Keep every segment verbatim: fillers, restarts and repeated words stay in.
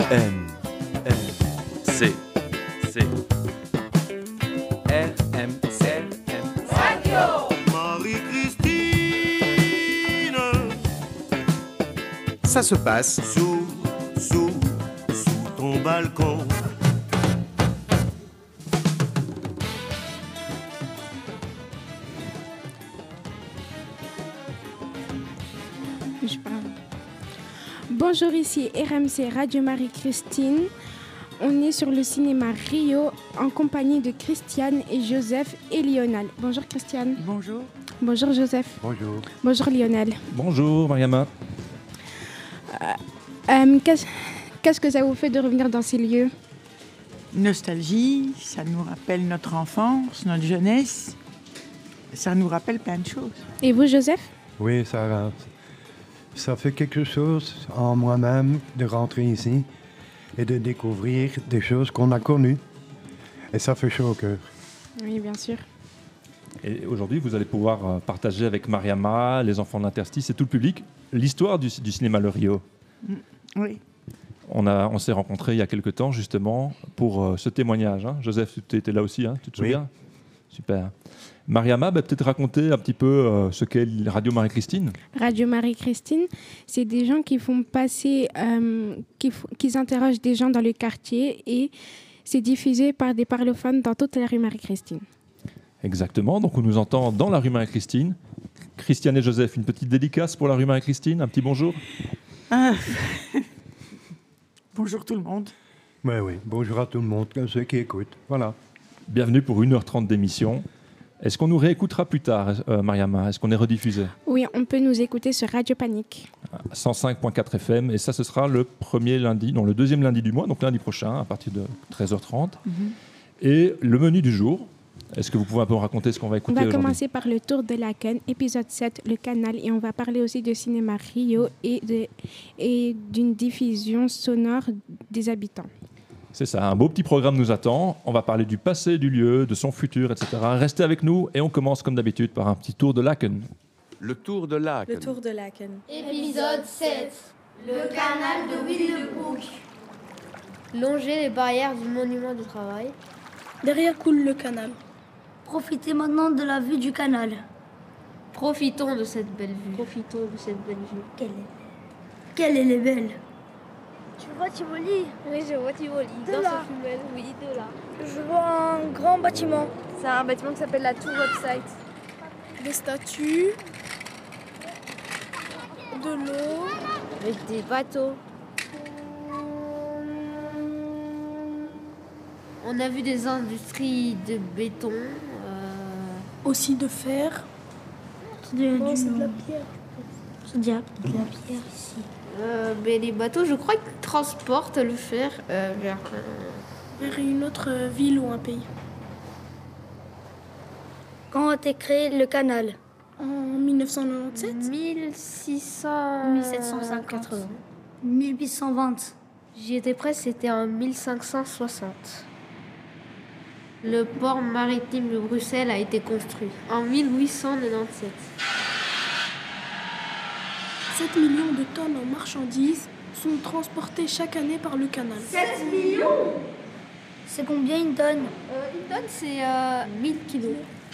M, M, C, C, R, M, C, M, Radio Marie-Christine, Ça se passe sous, sous, sous ton balcon. Je parle. Bonjour, ici R M C Radio Marie-Christine. On est sur le cinéma Rio en compagnie de Christiane et Joseph et Lionel. Bonjour Christiane. Bonjour. Bonjour Joseph. Bonjour. Bonjour Lionel. Bonjour Mariama. Euh, qu'est-ce, qu'est-ce que ça vous fait de revenir dans ces lieux? Nostalgie, ça nous rappelle notre enfance, notre jeunesse. Ça nous rappelle plein de choses. Et vous Joseph? Oui, ça, ça fait quelque chose en moi-même de rentrer ici et de découvrir des choses qu'on a connues. Et ça fait chaud au cœur. Oui, bien sûr. Et aujourd'hui, vous allez pouvoir euh, partager avec Mariama, les enfants de l'Interstice et tout le public l'histoire du, du cinéma Le Rio. Oui. On, a, on s'est rencontrés il y a quelque temps, justement, pour euh, ce témoignage. Hein. Joseph, tu étais là aussi, hein, tu te Oui. souviens? Super. Mariama, bah, peut-être raconter un petit peu euh, ce qu'est Radio Marie-Christine. Radio Marie-Christine, c'est des gens qui font passer, euh, qui, f- qui interrogent des gens dans le quartier et c'est diffusé par des parlophones dans toute la rue Marie-Christine. Exactement, donc on nous entend dans la rue Marie-Christine. Christiane et Joseph, une petite dédicace pour la rue Marie-Christine, un petit bonjour. Ah. Bonjour tout le monde. Oui, oui. Bonjour à tout le monde, à ceux qui écoutent. Voilà. Bienvenue pour une heure trente d'émission. Est-ce qu'on nous réécoutera plus tard, euh, Mariama? Est-ce qu'on est rediffusé? Oui, on peut nous écouter sur Radio Panique. cent cinq virgule quatre F M, et ça, ce sera le premier lundi, non, le deuxième lundi du mois, donc lundi prochain, à partir de treize heures trente. Mm-hmm. Et le menu du jour, est-ce que vous pouvez un peu raconter ce qu'on va On écouter va aujourd'hui? commencer par le Tour de Laken, épisode sept, le canal, et on va parler aussi de cinéma Rio et, de, et d'une diffusion sonore des habitants. C'est ça, un beau petit programme nous attend. On va parler du passé du lieu, de son futur, et cetera. Restez avec nous et on commence comme d'habitude par un petit tour de Laken. Le Tour de Laken. Le Tour de Laken. Épisode sept. Le canal de Willebroek. Longer les barrières du monument du travail. Derrière coule le canal. Profitez maintenant de la vue du canal. Profitons de cette belle vue. Profitons de cette belle vue. Quelle est, Quelle elle est belle. Tu vois Tivoli? Oui, je vois Tivoli. De Dans là. ce tunnel, oui, de là. Je vois un grand bâtiment. C'est un bâtiment qui s'appelle la Tour Website. Des statues. De l'eau. Avec des bateaux. On a vu des industries de béton. euh, Aussi de fer. C'est de, Non, du- c'est de la pierre. c'est de la, de la pierre ici. euh, mais les bateaux, je crois qu'ils transportent le fer euh, vers. euh, Vers une autre euh, ville ou un pays. Quand a été créé le canal? En dix-neuf cent quatre-vingt-dix-sept. mille six cents. mille sept cent cinquante. mille huit cent vingt. J'y étais presque, c'était en mille cinq cent soixante. Le port maritime de Bruxelles a été construit en mille huit cent quatre-vingt-dix-sept. sept millions de tonnes en marchandises sont transportées chaque année par le canal. sept millions. C'est combien une tonne? Euh, une tonne, c'est euh, mille kilos.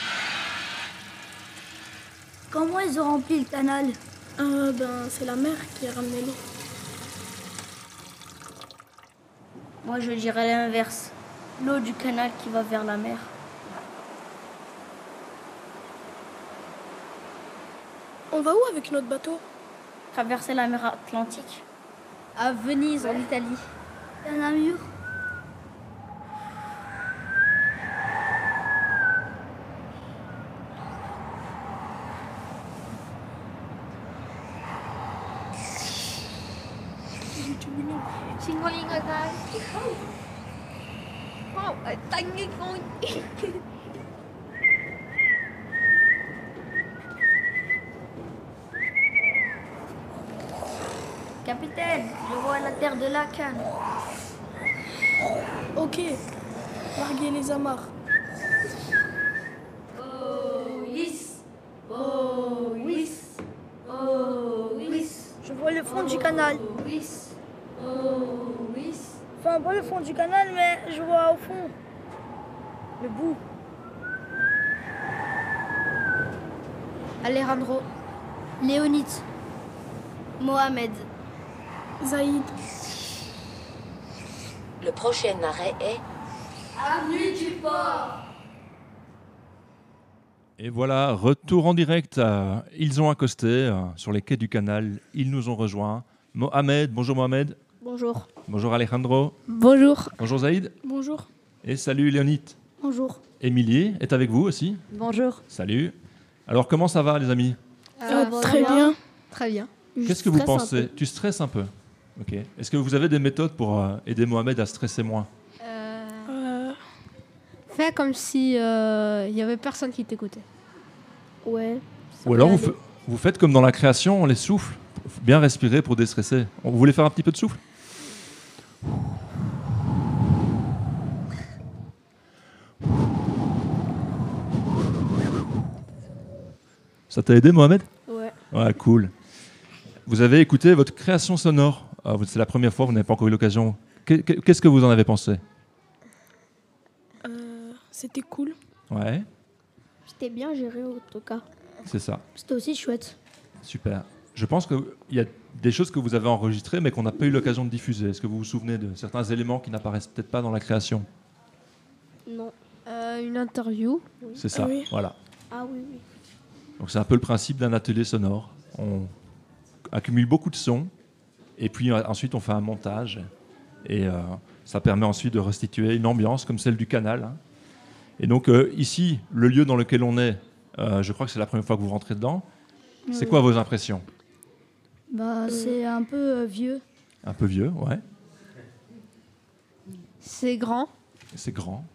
Comment ils ont rempli le canal? Euh, ben, c'est la mer qui a ramené l'eau. Moi je dirais l'inverse. L'eau du canal qui va vers la mer. On va où avec notre bateau? Traverser la mer Atlantique. À Venise, en Italie. Il y en a un mur. Capitaine, je vois la terre de Laken. Ok. Larguez les amarres. Je vois le fond du canal. Oh, oui. Enfin, pas le fond du canal, mais je vois au fond. Le bout. Alejandro. Léonide. Mohamed. Zaïd. Le prochain arrêt est Avenue du Port. Et voilà, retour en direct. euh, Ils ont accosté euh, sur les quais du canal. Ils nous ont rejoints. Mohamed, bonjour Mohamed. Bonjour. Bonjour Alejandro. Bonjour. Bonjour Zaïd. Bonjour. Et salut Léonide. Bonjour. Émilie est avec vous aussi. Bonjour. Salut. Alors comment ça va les amis? Euh, très bien. Très bien. Qu'est-ce que vous pensez? Tu stresses un peu? Ok. Est-ce que vous avez des méthodes pour euh, aider Mohamed à stresser moins? Euh, Fais comme si il euh, y avait personne qui t'écoutait. Ouais. Ou alors vous, fa- vous faites comme dans la création, on les souffle. Faut bien respirer pour déstresser. Vous voulez faire un petit peu de souffle? Ça t'a aidé Mohamed? Ouais. Ouais, cool. Vous avez écouté votre création sonore. Ah, vous- c'est la première fois, vous n'avez pas encore eu l'occasion. Qu'est- Qu'est-ce que vous en avez pensé? euh, C'était cool. Ouais, C'était bien géré en tout cas. c'est ça. C'était aussi chouette. Super. Je pense qu'il y a des choses que vous avez enregistrées mais qu'on n'a pas eu l'occasion de diffuser. Est-ce que vous vous souvenez de certains éléments qui n'apparaissent peut-être pas dans la création? Non. Euh, une interview. C'est ça, Ah oui. voilà. Ah oui, oui. Donc c'est un peu le principe d'un atelier sonore. On accumule beaucoup de sons et puis euh, ensuite on fait un montage et euh, ça permet ensuite de restituer une ambiance comme celle du canal, hein. Et donc euh, ici, le lieu dans lequel on est, euh, je crois que c'est la première fois que vous rentrez dedans. C'est Oui. quoi vos impressions? Bah, c'est un peu euh, vieux. Un peu vieux, ouais. C'est grand. C'est grand.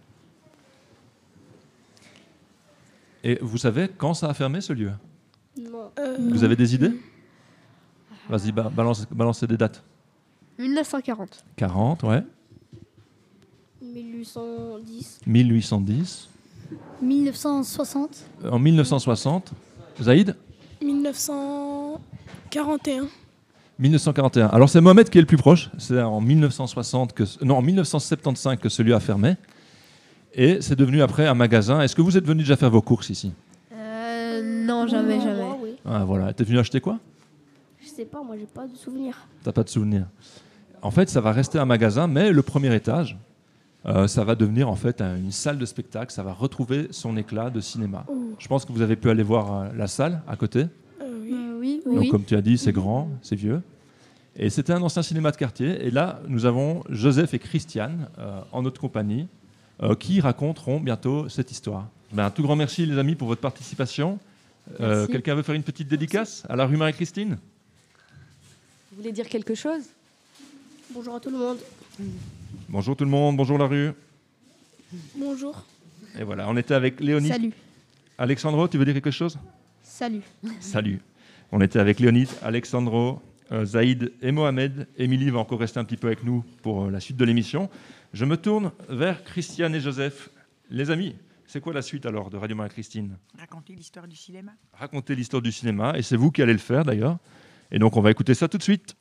Et vous savez quand ça a fermé ce lieu? Non. Euh, Vous avez des idées? Vas-y, ba- balance, balancez des dates. mille neuf cent quarante. quarante, ouais. mille huit cent dix. mille huit cent dix. mille neuf cent soixante. Euh, En mille neuf cent soixante. Zaïd? mille neuf cent quarante et un. mille neuf cent quarante et un. Alors c'est Mohamed qui est le plus proche. C'est en mille neuf cent soixante que, non, en mille neuf cent soixante-quinze que celui a fermé. Et c'est devenu après un magasin. Est-ce que vous êtes venu déjà faire vos courses ici? Euh, non, jamais, Non, jamais. moi, oui. Ah, voilà. T'es venu acheter quoi? Je sais pas, moi j'ai pas de souvenir. T'as pas de souvenir. En fait, ça va rester un magasin, mais le premier étage, euh, ça va devenir en fait un- une salle de spectacle. Ça va retrouver son éclat de cinéma. Oh. Je pense que vous avez pu aller voir euh, la salle à côté. Euh, oui. Euh, oui, Donc, oui. comme tu as dit, c'est grand, c'est vieux. Et c'était un ancien cinéma de quartier. Et là, nous avons Joseph et Christiane euh, en notre compagnie euh, qui raconteront bientôt cette histoire. Ben, un tout grand merci, les amis, pour votre participation. Euh, Merci. Quelqu'un veut faire une petite dédicace à la rue Marie-Christine? Vous voulez dire quelque chose? Bonjour à tout le monde. Bonjour tout le monde, bonjour la rue. Bonjour. Et voilà, on était avec Léonide. Salut. Alexandro, tu veux dire quelque chose? Salut. Salut. On était avec Léonide, Alexandro, euh, Zaïd et Mohamed. Émilie va encore rester un petit peu avec nous pour euh, la suite de l'émission. Je me tourne vers Christiane et Joseph. Les amis, c'est quoi la suite alors de Radio Marie-Christine? Raconter l'histoire du cinéma. Racontez l'histoire du cinéma, et c'est vous qui allez le faire d'ailleurs. Et donc on va écouter ça tout de suite.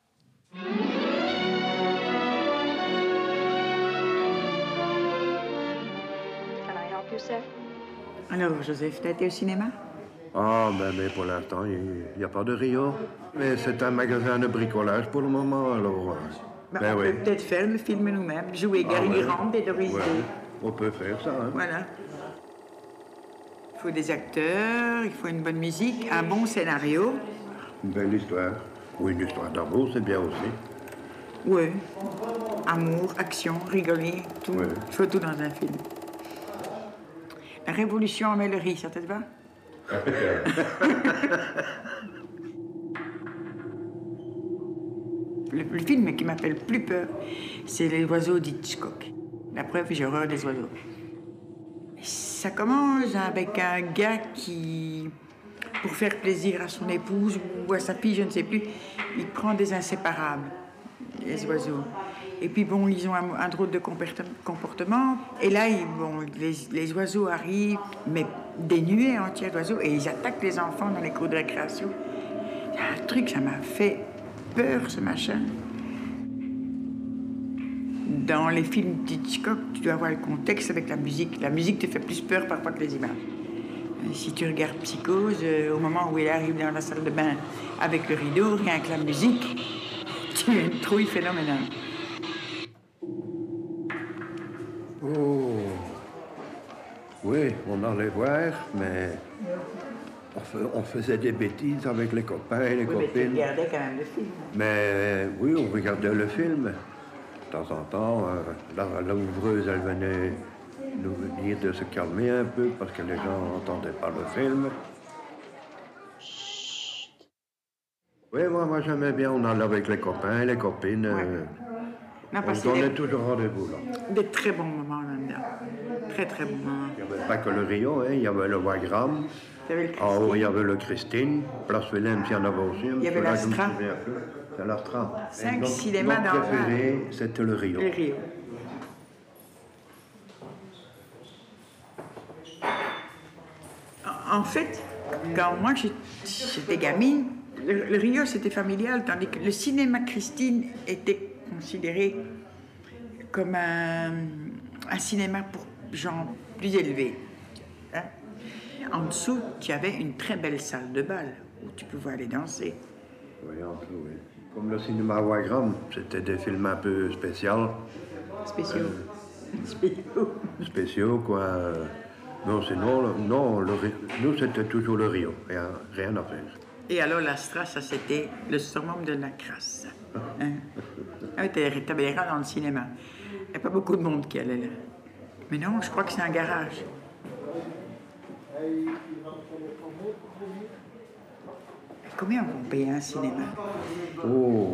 Alors, Joseph, t'as été au cinéma? Ah, ben, mais pour l'instant, il n'y a pas de Rio. Mais c'est un magasin de bricolage pour le moment, alors. euh, Bah, ben on oui. peut peut-être faire le film nous-mêmes, jouer Ah Gary ouais. Grant et Doris Ouais, Day. on peut faire ça, hein. Voilà. Il faut des acteurs, il faut une bonne musique, un bon scénario. Une belle histoire. Ou une histoire d'amour, c'est bien aussi. Ouais. Amour, action, rigoler, tout. Ouais. Il faut tout dans un film. La révolution en mêlerie, ça te va? le, le film qui m'a fait le plus peur, c'est Les oiseaux d'Hitchcock. La preuve, j'ai horreur des oiseaux. Ça commence avec un gars qui, pour faire plaisir à son épouse ou à sa fille, je ne sais plus, il prend des inséparables, les oiseaux. Et puis bon, ils ont un, un drôle de comporte- comportement. Et là, ils, bon, les, les oiseaux arrivent, mais des nuées entières d'oiseaux, et ils attaquent les enfants dans les cours de récréation. Il y a un truc, ça m'a fait peur, ce machin. dans les films d'Hitchcock, tu dois avoir le contexte avec la musique. La musique te fait plus peur parfois que les images. Et si tu regardes Psychose, euh, au moment où il arrive dans la salle de bain avec le rideau, rien que la musique, tu as une trouille phénoménale. Oh, oui, on allait voir, mais on, fe- on faisait des bêtises avec les copains et les Oui, mais tu copines. regardais quand même le film. Mais euh, oui, on regardait le film. De temps en temps, euh, la, la ouvreuse, elle venait nous dire de se calmer un peu parce que les gens n'entendaient pas le film. Oui, moi, moi j'aimais bien, on allait avec les copains et les copines. euh, On a on passé donnait des, toujours rendez-vous là. des très bons moments là-dedans. Très, très bons moments. Il n'y avait pas que le Rio, hein, il y avait le Wagram. Il y avait le En haut, il y avait le Christine. Place Willem, il y en avait aussi. Il y avait Celui-là, je me l'Astra. souviens plus. C'est l'Astra. Cinq Et notre- cinémas notre dans le préféré, c'était le Rio. Le Rio. En- En fait, quand moi j'ai- j'étais gamine, le, le Rio c'était familial, tandis que le cinéma Christine était considéré comme un, un cinéma pour gens plus élevés. Hein? En dessous, tu avais une très belle salle de bal où tu pouvais aller danser. Oui, en dessous, oui. Comme le cinéma Wagram, c'était des films un peu spéciaux. Spéciaux. Spéciaux. Spéciaux, quoi. Non, sinon, le- non, le Ri- nous, c'était toujours le Rio. Rien, rien à faire. Et alors l'Astra, ça c'était le summum de la crasse. Hein? Ah oui, t'avais t'avais les rats dans le cinéma. Il n'y a pas beaucoup de monde qui allait là. Mais non, je crois que c'est un garage. Combien on paye un cinéma? Oh,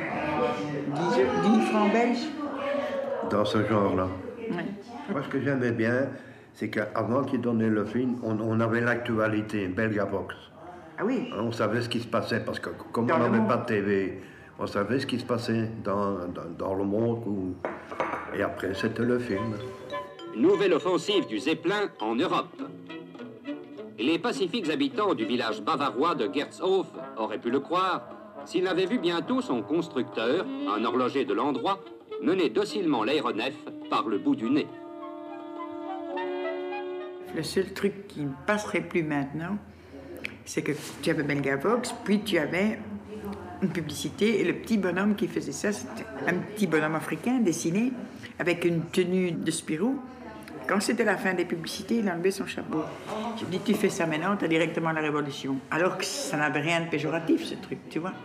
dix francs belges? dans ce genre-là. Oui. Moi, ce que j'aimais bien, c'est qu'avant qu'ils donnaient le film, on, on avait l'actualité, Belgavox. Ah oui? On savait ce qui se passait, parce que comme Dans on le n'avait monde. pas de T V, on savait ce qui se passait dans, dans, dans le monde. Ou... Et après, c'était le film. Nouvelle offensive du Zeppelin en Europe. Les pacifiques habitants du village bavarois de Gershof auraient pu le croire s'il avait vu bientôt son constructeur, un horloger de l'endroit, mener docilement l'aéronef par le bout du nez. Le seul truc qui ne passerait plus maintenant, c'est que tu avais Belgavox, puis tu avais une publicité, et le petit bonhomme qui faisait ça, c'était un petit bonhomme africain dessiné avec une tenue de Spirou. Quand c'était la fin des publicités, il enlevait son chapeau. Je me dis, tu fais ça maintenant, tu as directement la révolution. Alors que ça n'avait rien de péjoratif, ce truc, tu vois.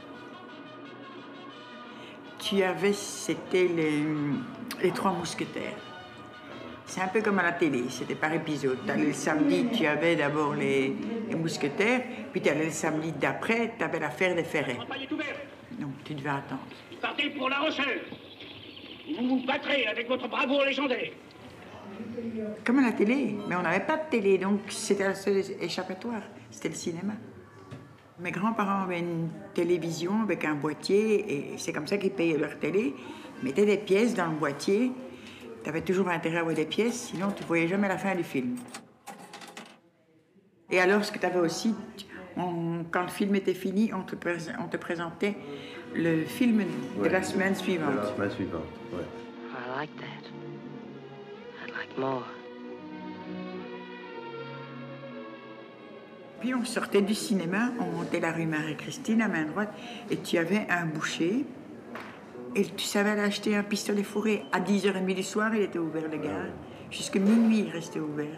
Tu avais, c'était les, les Trois Mousquetaires. C'est un peu comme à la télé, c'était par épisode. T'allais le samedi, tu avais d'abord les, les Mousquetaires, puis tu allais le samedi d'après, tu avais l'affaire des Ferrets. Donc tu devais attendre. Partez pour La Rochelle. Vous vous battrez avec votre bravoure légendaire. Comme à la télé, mais on n'avait pas de télé, donc c'était le seul échappatoire, c'était le cinéma. Mes grands-parents avaient une télévision avec un boîtier, et c'est comme ça qu'ils payaient leur télé. Ils mettaient des pièces dans le boîtier. Tu avais toujours intérêt à voir des pièces, sinon tu ne voyais jamais la fin du film. Et alors, ce que tu avais aussi, on- quand le film était fini, on te, prés- on te présentait le film de Ouais. la semaine De suivante. la semaine suivante, ouais. I like that. I'd like more. Puis on sortait du cinéma, on montait la rue Marie-Christine à main droite, et tu avais un boucher, et tu savais aller acheter un pistolet fourré. À dix heures trente du soir, il était ouvert, le gars. Jusqu'à minuit, il restait ouvert.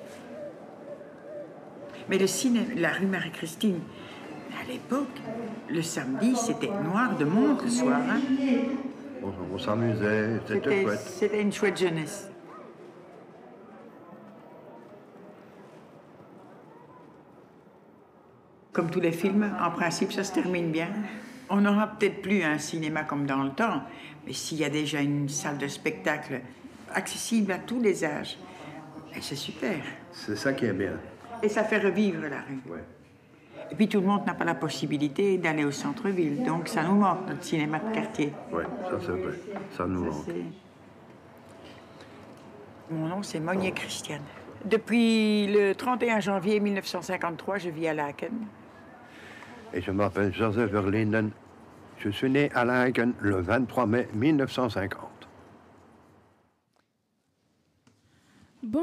Mais le cinéma, la rue Marie-Christine, à l'époque, le samedi, c'était noir de monde le soir. Hein? On, on s'amusait, c'était C'était chouette. c'était une chouette jeunesse. Comme tous les films, en principe, ça se termine bien. On n'aura peut-être plus un cinéma comme dans le temps, mais s'il y a déjà une salle de spectacle accessible à tous les âges, et c'est super. C'est ça qui est bien. Et ça fait revivre la rue. Ouais. Et puis tout le monde n'a pas la possibilité d'aller au centre-ville, donc ça nous manque, notre cinéma de quartier. Oui, ça c'est vrai. Ça nous manque. C'est- Mon nom, c'est Monnier Christiane. Depuis le trente et un janvier mille neuf cent cinquante-trois, je vis à Laeken. Et je m'appelle Joseph Verlinden. Je suis né à Laeken le vingt-trois mai mille neuf cent cinquante.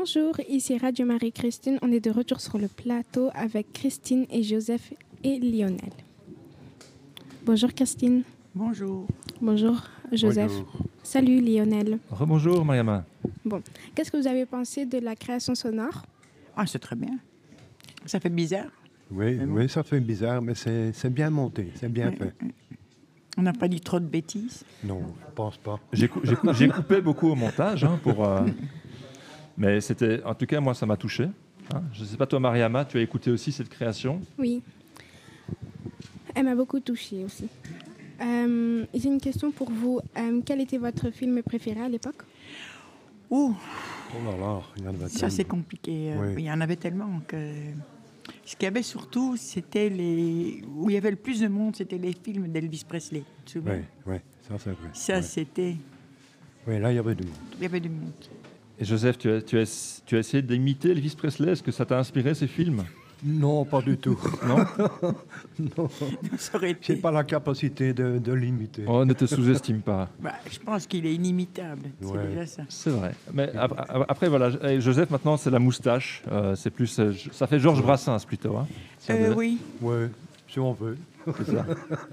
Bonjour, ici Radio Marie-Christine. On est de retour sur le plateau avec Christine et Joseph et Lionel. Bonjour Christine. Bonjour. Bonjour Joseph. Bonjour. Salut Lionel. Rebonjour Mariama. Bon, qu'est-ce que vous avez pensé de la création sonore? Ah, c'est très bien. Ça fait bizarre. Oui, oui, ça fait bizarre, mais c'est, c'est bien monté, c'est bien Oui, fait. oui. On n'a pas dit trop de bêtises. Non, je pense pas. J'ai, cou- j'ai, cou- j'ai coupé beaucoup au montage, hein, pour, euh, mais c'était, en tout cas, moi, ça m'a touché. Hein. Je ne sais pas, toi, Mariama, tu as écouté aussi cette création? Oui. Elle m'a beaucoup touchée aussi. Euh, j'ai une question pour vous. Euh, quel était votre film préféré à l'époque? Ouh, Oh là là, il y en avait ça tellement. c'est compliqué. euh, Oui. Il y en avait tellement que... Ce qu'il y avait surtout, c'était les... Où il y avait le plus de monde, c'était les films d'Elvis Presley. Tu te souviens? Oui, oui, ça c'est vrai. Ça, oui. c'était... Oui, là, il y avait du monde. Il y avait du monde. Et Joseph, tu as, tu as, tu as essayé d'imiter Elvis Presley. Est-ce que ça t'a inspiré, ces films? Non, pas du tout. Non. Non. Ça aurait J'ai été... pas la capacité de, de l'imiter. On ne te sous-estime pas. Bah, je pense qu'il est inimitable. C'est Ouais. déjà ça. C'est vrai. Mais ap- ap- après, voilà, eh, Joseph, maintenant, c'est la moustache. Euh, c'est plus, euh, ça fait Georges Brassens, plutôt. Hein. Ça Euh, devait- oui. Oui, si on veut. C'est ça.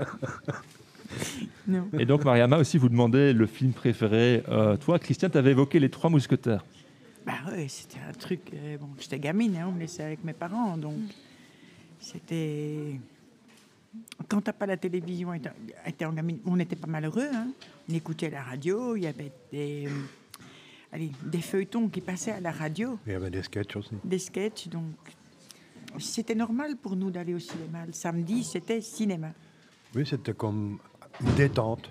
Non. Et donc, Mariama, aussi, vous demandez le film préféré. Euh, toi, Christian, tu avais évoqué Les Trois Mousquetaires. Bah ouais, c'était un truc... euh, bon, j'étais gamine, hein, on me laissait avec mes parents, donc... C'était... Quand t'as pas la télévision, étant, étant gamine, on était pas malheureux, hein. On écoutait la radio, il y avait des... euh, allez, des feuilletons qui passaient à la radio, Il y avait des sketchs aussi. des sketchs, donc... C'était normal pour nous d'aller au cinéma. Le samedi, c'était cinéma. Oui, c'était comme une détente.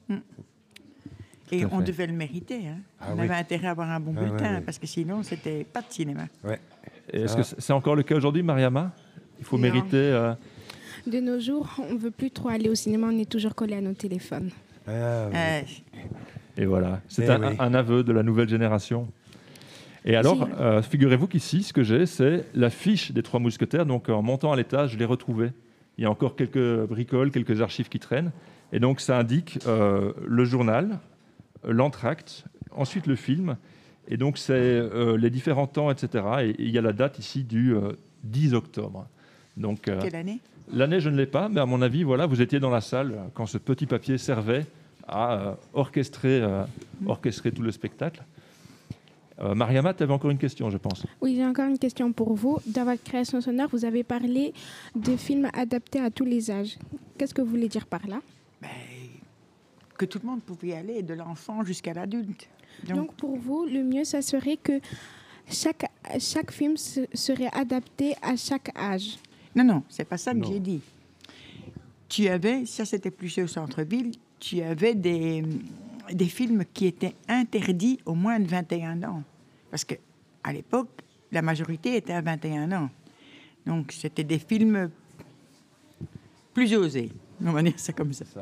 Et Tout à on fait. devait le mériter, hein. Ah on oui. avait intérêt à avoir un bon Ah ouais, bulletin, ouais. parce que sinon, c'était pas de cinéma. Ouais. Et est-ce Ah. que c'est c'est encore le cas aujourd'hui, Mariama? Il faut Non. mériter... euh, De nos jours, on ne veut plus trop aller au cinéma, on est toujours collé à nos téléphones. Ah, oui. Euh, Et voilà, c'est Eh un, oui. un aveu de la nouvelle génération. Et alors, Si. euh, figurez-vous qu'ici, ce que j'ai, c'est la fiche des Trois Mousquetaires. Donc, en montant à l'étage, je l'ai retrouvée. Il y a encore quelques bricoles, quelques archives qui traînent. Et donc, ça indique euh, le journal, euh, l'entracte, ensuite le film. Et donc, c'est euh, les différents temps, et cetera. Et et il y a la date ici du euh, dix octobre. Donc, euh, quelle année? l'année, je ne l'ai pas, mais à mon avis, voilà, vous étiez dans la salle quand ce petit papier servait à euh, orchestrer, euh, orchestrer tout le spectacle. Euh, Mariama, tu avais encore une question, je pense. Oui, j'ai encore une question pour vous. Dans votre création sonore, vous avez parlé de films adaptés à tous les âges. Qu'est-ce que vous voulez dire par là? Ben, que tout le monde pouvait y aller, de l'enfant jusqu'à l'adulte. Donc, Donc, pour vous, le mieux, ça serait que chaque, chaque film se- serait adapté à chaque âge. non, non, c'est pas ça que Non. j'ai dit. Tu avais, ça c'était plus au centre-ville, tu avais des, des films qui étaient interdits au moins de vingt et un ans. Parce que à l'époque, la majorité était à vingt et un ans. Donc, c'était des films plus osés. On va dire ça comme ça.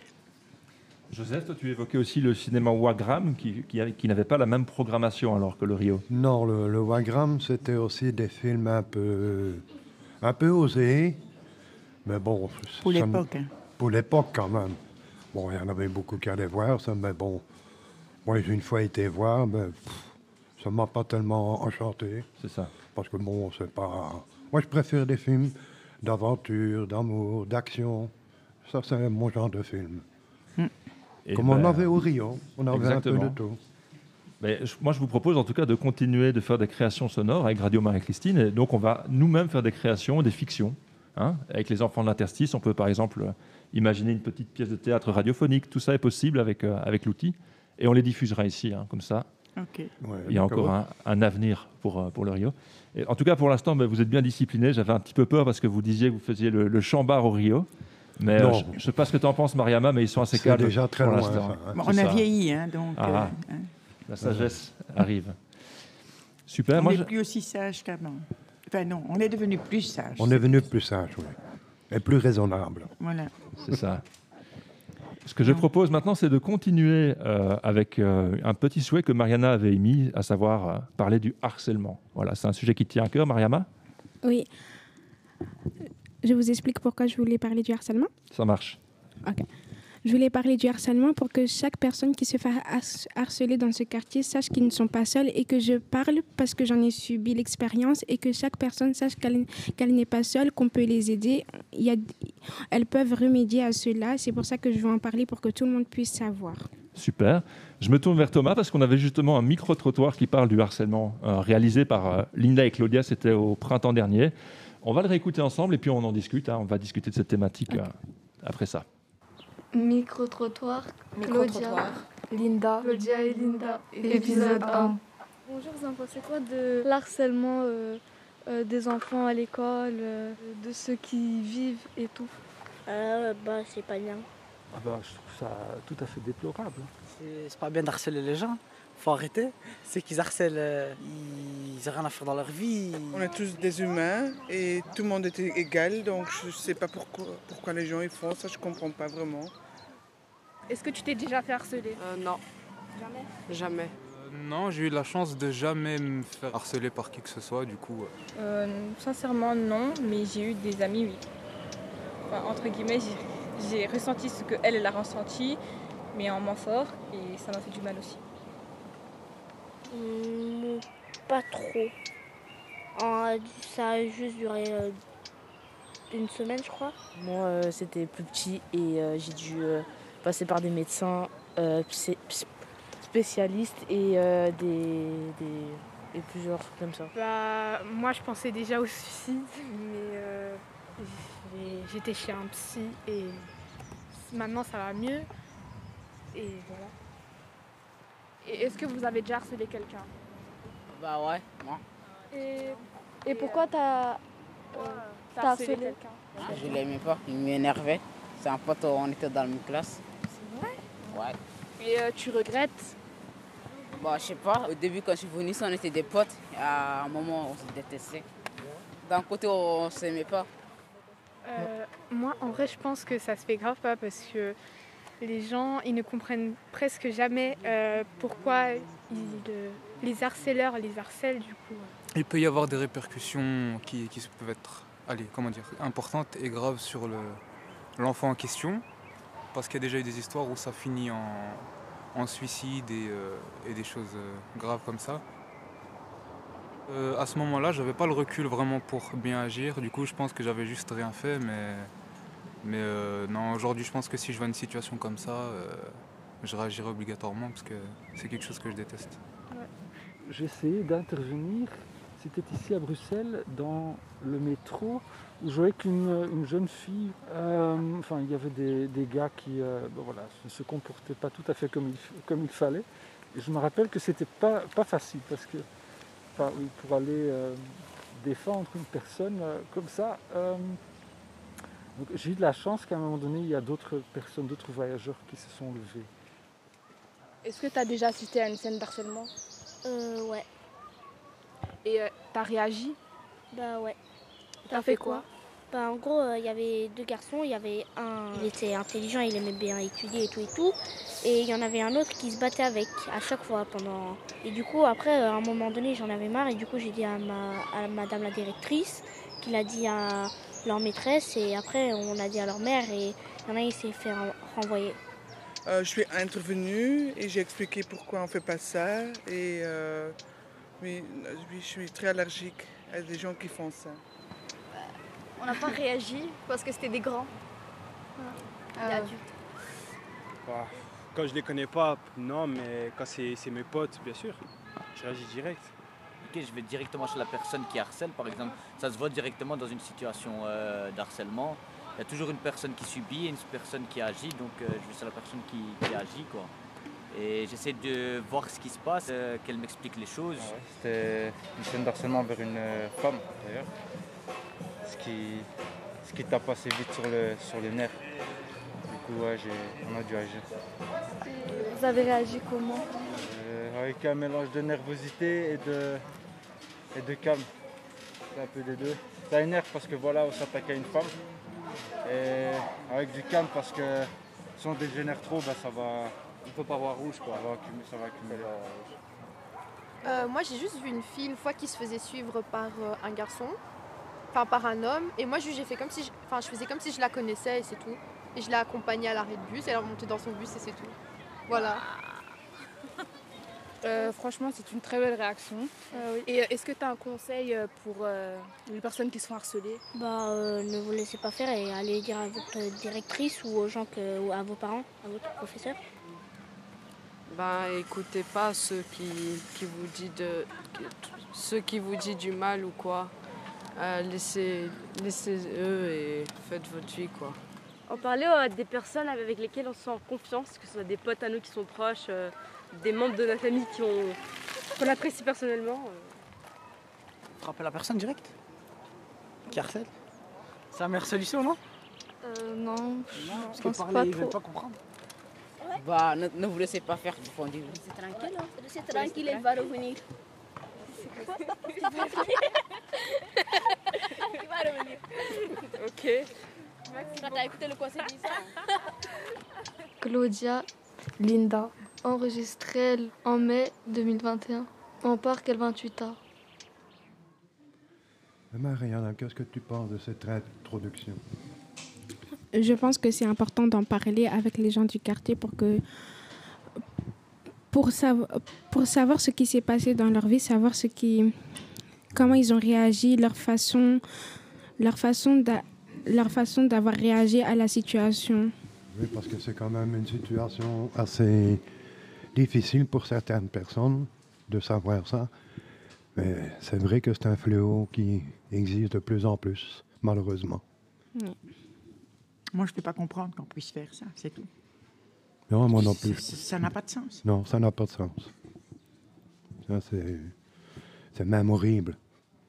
Joseph, toi, tu évoquais aussi le cinéma Wagram, qui, qui, avait- qui n'avait pas la même programmation alors que le Rio. Non, le, le Wagram, c'était aussi des films un peu, un peu osés. Mais bon. Pour ça me- l'époque, hein. Pour l'époque, quand même. Bon, il y en avait beaucoup qui allaient voir ça, mais bon. Moi, j'ai une fois été voir, mais pff, ça m'a pas tellement enchanté. C'est ça. Parce que bon, c'est pas. Moi, je préfère des films d'aventure, d'amour, d'action. Ça, c'est mon genre de film. Et Comme ben, on avait au Rio, on avait un peu exactement. de tout. Mais je- moi, je vous propose en tout cas de continuer de faire des créations sonores avec Radio Marie-Christine. Et donc, on va nous-mêmes faire des créations, des fictions. Hein. Avec les enfants de l'interstice, on peut par exemple euh, imaginer une petite pièce de théâtre radiophonique. Tout ça est possible avec, euh, avec l'outil. Et on les diffusera ici, hein, comme ça. Ok. Ouais, Il y a encore un, un avenir pour, euh, pour le Rio. Et en tout cas, pour l'instant, ben, vous êtes bien discipliné. J'avais un petit peu peur parce que vous disiez que vous faisiez le, le chambard au Rio. Mais euh, Non. je ne sais pas ce que tu en penses, Mariama, mais ils sont assez C'est calmes déjà très pour loin, l'instant. ça, hein. Bon, C'est on a ça. vieilli, hein, donc... Ah, euh, hein. La sagesse arrive. Super. On Moi, n'est je- plus aussi sage qu'avant. Enfin non, on est devenu plus sage. On est venu plus sage, oui. Et plus raisonnable. Voilà. C'est ça. Ce que je propose maintenant, c'est de continuer euh, avec euh, un petit souhait que Mariana avait émis, à savoir euh, parler du harcèlement. Voilà, c'est un sujet qui te tient à cœur, Mariama. Oui. Je vous explique pourquoi je voulais parler du harcèlement. Ça marche. Ok. Je voulais parler du harcèlement pour que chaque personne qui se fait harceler dans ce quartier sache qu'ils ne sont pas seuls et que je parle parce que j'en ai subi l'expérience et que chaque personne sache qu'elle, qu'elle n'est pas seule, qu'on peut les aider. Il y a, elles peuvent remédier à cela. C'est pour ça que je veux en parler pour que tout le monde puisse savoir. Super. Je me tourne vers Thomas parce qu'on avait justement un micro-trottoir qui parle du harcèlement euh, réalisé par euh, Linda et Claudia. C'était au printemps dernier. On va le réécouter ensemble et puis on en discute. Hein. On va discuter de cette thématique okay. euh, après ça. Micro-trottoir, Claudia, Linda, Claudia et Linda, épisode un. Bonjour, vous en pensez quoi de l'harcèlement euh, euh, des enfants à l'école, euh, de ceux qui vivent et tout? euh, bah, C'est pas bien. Ah bah, je trouve ça tout à fait déplorable. C'est, c'est pas bien d'harceler les gens, faut arrêter. Ceux qui harcèlent, euh, ils n'ont rien à faire dans leur vie. On est tous des humains et tout le monde est égal, donc je sais pas pourquoi, pourquoi les gens ils font ça, je comprends pas vraiment. Est-ce que tu t'es déjà fait harceler? euh, Non. Jamais? Jamais. Euh, non, j'ai eu la chance de jamais me faire harceler par qui que ce soit, du coup. Euh, sincèrement, non, mais j'ai eu des amis, oui. Enfin, entre guillemets, j'ai, j'ai ressenti ce qu'elle, elle a ressenti, mais en moins fort, et ça m'a fait du mal aussi. Mmh, pas trop. En, ça a juste duré euh, une semaine, je crois. Moi, euh, c'était plus petit et euh, j'ai dû euh, passer par des médecins euh, psy- psy- spécialistes et, euh, des, des, et plusieurs trucs comme ça. Bah, moi, je pensais déjà au suicide, mais euh, j'ai, j'étais chez un psy et maintenant, ça va mieux. Et voilà. Et est-ce que vous avez déjà harcelé quelqu'un? Bah ouais, moi. Et, et pourquoi t'as, euh, t'as harcelé quelqu'un? Je l'aimais pas, il m'énervait. C'est un pote, on était dans la même classe. C'est vrai? Ouais. Et euh, tu regrettes? Bah je sais pas, au début quand je suis venue, on était des potes. À un moment, on se détestait. D'un côté, on s'aimait pas. Euh, moi, en vrai, je pense que ça se fait grave pas parce que les gens, ils ne comprennent presque jamais euh, pourquoi ils, euh, les harceleurs les harcèlent du coup. Il peut y avoir des répercussions qui, qui peuvent être, allez, comment dire, importantes et graves sur le, l'enfant en question, parce qu'il y a déjà eu des histoires où ça finit en, en suicide et, euh, et des choses euh, graves comme ça. Euh, à ce moment-là, j'avais pas le recul vraiment pour bien agir. Du coup, je pense que j'avais juste rien fait, mais Mais euh, non, aujourd'hui, je pense que si je vois une situation comme ça, euh, je réagirai obligatoirement parce que c'est quelque chose que je déteste. Ouais. J'ai essayé d'intervenir, c'était ici à Bruxelles, dans le métro, où je voyais qu'une une jeune fille, euh, enfin, il y avait des, des gars qui euh, ben voilà, ne se comportaient pas tout à fait comme il, comme il fallait. Et je me rappelle que c'était pas, pas facile parce que, enfin, oui, pour aller euh, défendre une personne euh, comme ça. Euh, Donc, j'ai eu de la chance qu'à un moment donné, il y a d'autres personnes, d'autres voyageurs qui se sont levés. Est-ce que tu as déjà assisté à une scène d'harcèlement? Euh, ouais. Et euh, t'as réagi? Bah ouais. T'as fait quoi? Bah en gros, il euh, y avait deux garçons, il y avait un, il était intelligent, il aimait bien étudier et tout et tout. Et il y en avait un autre qui se battait avec à chaque fois pendant... Et du coup, après, à un moment donné, j'en avais marre et du coup, j'ai dit à, ma, à madame la directrice, qui l'a dit à leur maîtresse et après on a dit à leur mère et il y en a, il s'est fait renvoyer. Euh, je suis intervenue et j'ai expliqué pourquoi on ne fait pas ça et euh, oui, je suis très allergique à des gens qui font ça. On n'a pas réagi parce que c'était des grands, euh, des adultes. Bah, quand je les connais pas, non, mais quand c'est, c'est mes potes, bien sûr, je réagis direct. Okay, je vais directement chez la personne qui harcèle, par exemple. Ça se voit directement dans une situation euh, d'harcèlement. Il y a toujours une personne qui subit et une personne qui agit, donc euh, je vais chez la personne qui, qui agit, quoi. Et j'essaie de voir ce qui se passe, euh, qu'elle m'explique les choses. Ah ouais, c'était une scène d'harcèlement vers une femme, d'ailleurs. Ce qui, ce qui tape assez vite sur le, sur les nerfs. Du coup, ouais, j'ai, on a dû agir. Vous avez réagi comment? euh, Avec un mélange de nervosité et de, et de calme. C'est un peu des deux. Ça énerve parce que voilà, on s'attaque à une femme. Et avec du calme parce que si on dégénère trop, bah, ça va... On peut pas voir rouge, quoi. Ça va accumuler. Ça va accumuler. Euh, moi, j'ai juste vu une fille une fois qui se faisait suivre par euh, un garçon. enfin par un homme. Et moi, j'ai fait comme si, je, enfin, je faisais comme si je la connaissais et c'est tout. Et je l'ai accompagnée à l'arrêt de bus. Elle est remontée dans son bus et c'est tout. Voilà. Euh, franchement, c'est une très belle réaction. Euh, oui. Et euh, est-ce que tu as un conseil euh, pour euh, les personnes qui se font harceler? Bah, euh, ne vous laissez pas faire et allez dire à votre directrice ou aux gens que, ou à vos parents, à votre professeur. Bah, écoutez pas ceux qui, qui vous dit de, ceux qui vous dit du mal ou quoi. Euh, laissez, laissez eux et faites votre vie, quoi. En parler à des personnes avec lesquelles on se sent en confiance, que ce soit des potes à nous qui sont proches, euh, des membres de notre famille qui ont, qu'on apprécie personnellement. Euh. Frapper la personne direct qui harcèle. C'est la meilleure solution, non? Euh, non, non je pense pense parler, pas ils trop. veulent pas comprendre. Bah, ne, ne vous laissez pas faire, du fond. C'est tranquille, hein. C'est tranquille, elle va revenir. Il va revenir. Ok. T'as écouté le conseil dit ça? Claudia, Linda, enregistrée en mai deux mille vingt et un, en parc L vingt-huit A. Mariana, qu'est-ce que tu penses de cette introduction? Je pense que c'est important d'en parler avec les gens du quartier pour que pour savoir pour savoir ce qui s'est passé dans leur vie, savoir ce qui comment ils ont réagi, leur façon leur façon d'a, leur façon d'avoir réagi à la situation. Oui, parce que c'est quand même une situation assez difficile pour certaines personnes de savoir ça. Mais c'est vrai que c'est un fléau qui existe de plus en plus, malheureusement. Oui. Moi, je ne peux pas comprendre qu'on puisse faire ça, c'est tout. Non, moi non plus. Ça- Ça n'a pas de sens. Non, ça n'a pas de sens. Ça, c'est, c'est même horrible.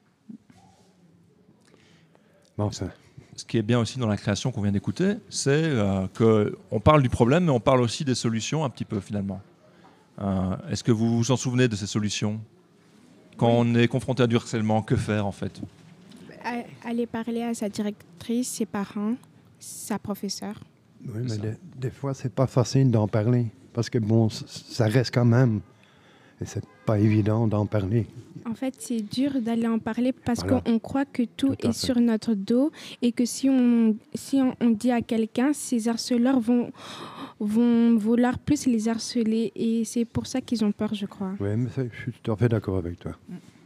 Bon, enfin. Ce qui est bien aussi dans la création qu'on vient d'écouter, c'est euh, qu'on parle du problème, mais on parle aussi des solutions un petit peu finalement. Euh, est-ce que vous vous en souvenez de ces solutions? Quand on est confronté à du harcèlement, que faire en fait? Aller parler à sa directrice, ses parents, sa professeure. Oui, mais des, des fois, c'est pas facile d'en parler. Parce que bon, c- ça reste quand même. Et c'est pas évident d'en parler. En fait, c'est dur d'aller en parler parce Voilà. qu'on croit que tout, Tout à est fait. sur notre dos et que si on, si on, on dit à quelqu'un, ces harceleurs vont, vont vouloir plus les harceler. Et c'est pour ça qu'ils ont peur, je crois. Oui, mais c'est- je suis tout à fait d'accord avec toi.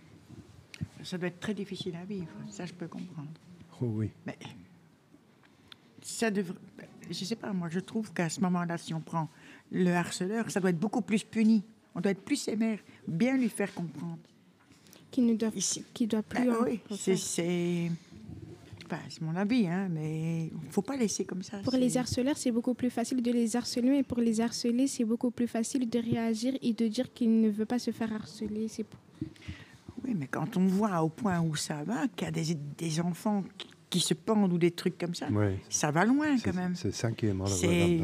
Ça doit être très difficile à vivre, ça je peux comprendre. Oh oui. Mais ça devrait... Je sais pas, moi je trouve qu'à ce moment-là, si on prend le harceleur, ça doit être beaucoup plus puni. On doit être plus sévère, bien lui faire comprendre. Qui ne doit, qui doit plus Ben en oui, c'est, c'est... Enfin, c'est mon avis, hein, mais il ne faut pas laisser comme ça. Pour c'est- les harceleurs, c'est beaucoup plus facile de les harceler, mais pour les harceler, c'est beaucoup plus facile de réagir et de dire qu'il ne veut pas se faire harceler. C'est... Oui, mais quand on voit au point où ça va, qu'il y a des, des enfants qui, qui se pendent ou des trucs comme ça, Oui. ça va loin quand même. C'est ça qui est malheureux C'est- là-dedans.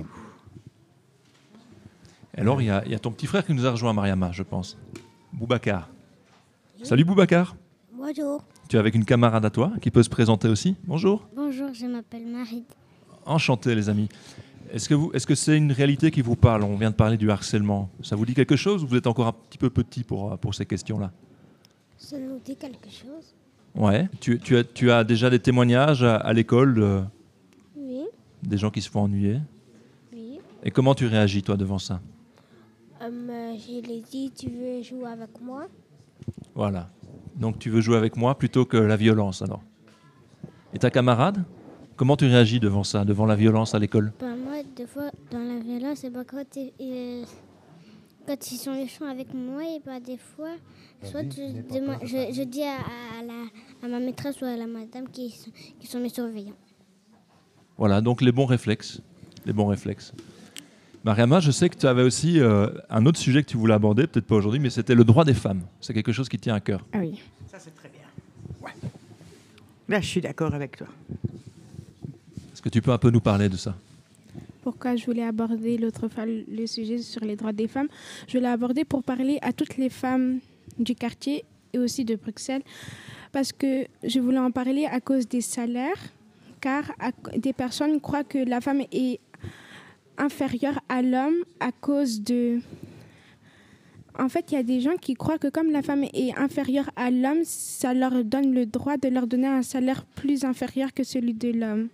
Alors, il y, a- il y a ton petit frère qui nous a rejoint, Mariama, je pense. Boubacar. Salut Boubacar. Bonjour. Tu es avec une camarade à toi qui peut se présenter aussi. Bonjour. Bonjour, je m'appelle Marie. Enchanté, les amis. Est-ce que, vous, est-ce que c'est une réalité qui vous parle? On vient de parler du harcèlement. Ça vous dit quelque chose ou vous êtes encore un petit peu petit pour, pour ces questions-là? Ça nous dit quelque chose? Ouais. Tu, tu, as, tu as déjà des témoignages à, à l'école euh, Oui. des gens qui se font ennuyer? Oui. Et comment tu réagis, toi, devant ça? Euh, je lui ai dit, tu veux jouer avec moi? Voilà. Donc tu veux jouer avec moi plutôt que la violence, alors. Et ta camarade? Comment tu réagis devant ça, devant la violence à l'école? Bah, moi, des fois, dans la violence, c'est pas quand, ils- ils- quand ils sont méchants avec moi, et bah, des fois, soit je, demande- je, je dis à, à la, à ma maîtresse ou à la madame qui, sont- qui sont mes surveillants. Voilà, donc les bons réflexes. Les bons réflexes. Mariama, je sais que tu avais aussi euh, un autre sujet que tu voulais aborder, peut-être pas aujourd'hui, mais c'était le droit des femmes. C'est quelque chose qui tient à cœur. Ah oui. Ça, c'est très bien. Ouais. Là, je suis d'accord avec toi. Est-ce que tu peux un peu nous parler de ça? Pourquoi je voulais aborder l'autre fois le sujet sur les droits des femmes? Je l'ai abordé pour parler à toutes les femmes du quartier et aussi de Bruxelles, parce que je voulais en parler à cause des salaires, car à- des personnes croient que la femme est inférieure à l'homme à cause de... en fait, il y a des gens qui croient que comme la femme est inférieure à l'homme, ça leur donne le droit de leur donner un salaire plus inférieur que celui de l'homme.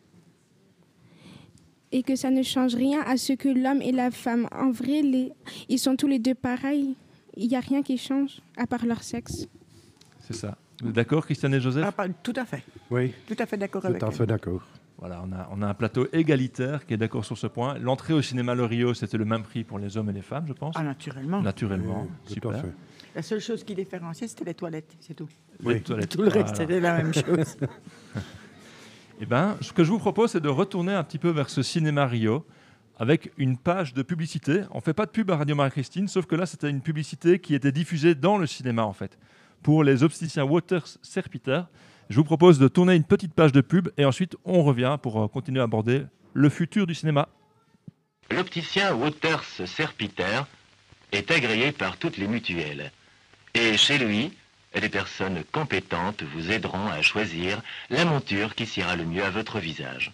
Et que ça ne change rien à ce que l'homme et la femme. En vrai, les... ils sont tous les deux pareils. Il n'y a rien qui change, à part leur sexe. C'est ça. Vous êtes d'accord, Christiane et Joseph? Ah, tout à fait. Oui. Tout à fait d'accord Tout avec à elle. fait d'accord. Voilà, on a, on a un plateau égalitaire qui est d'accord sur ce point. L'entrée au cinéma Le Rio, c'était le même prix pour les hommes et les femmes, je pense. Ah, naturellement. Naturellement, Oui, super. tout à fait. La seule chose qui différenciait, c'était les toilettes, c'est tout. Oui, les toilettes. Tout le reste, Voilà. c'était la même chose. Eh bien, ce que je vous propose, c'est de retourner un petit peu vers ce cinéma Rio avec une page de publicité. On ne fait pas de pub à Radio Marie-Christine, sauf que là, c'était une publicité qui était diffusée dans le cinéma, en fait, pour les obstétriciens Waters Serpiter. Je vous propose de tourner une petite page de pub et ensuite, on revient pour continuer à aborder le futur du cinéma. L'opticien Waters Serpiter est agréé par toutes les mutuelles. Et chez lui, les personnes compétentes vous aideront à choisir la monture qui s'ira le mieux à votre visage.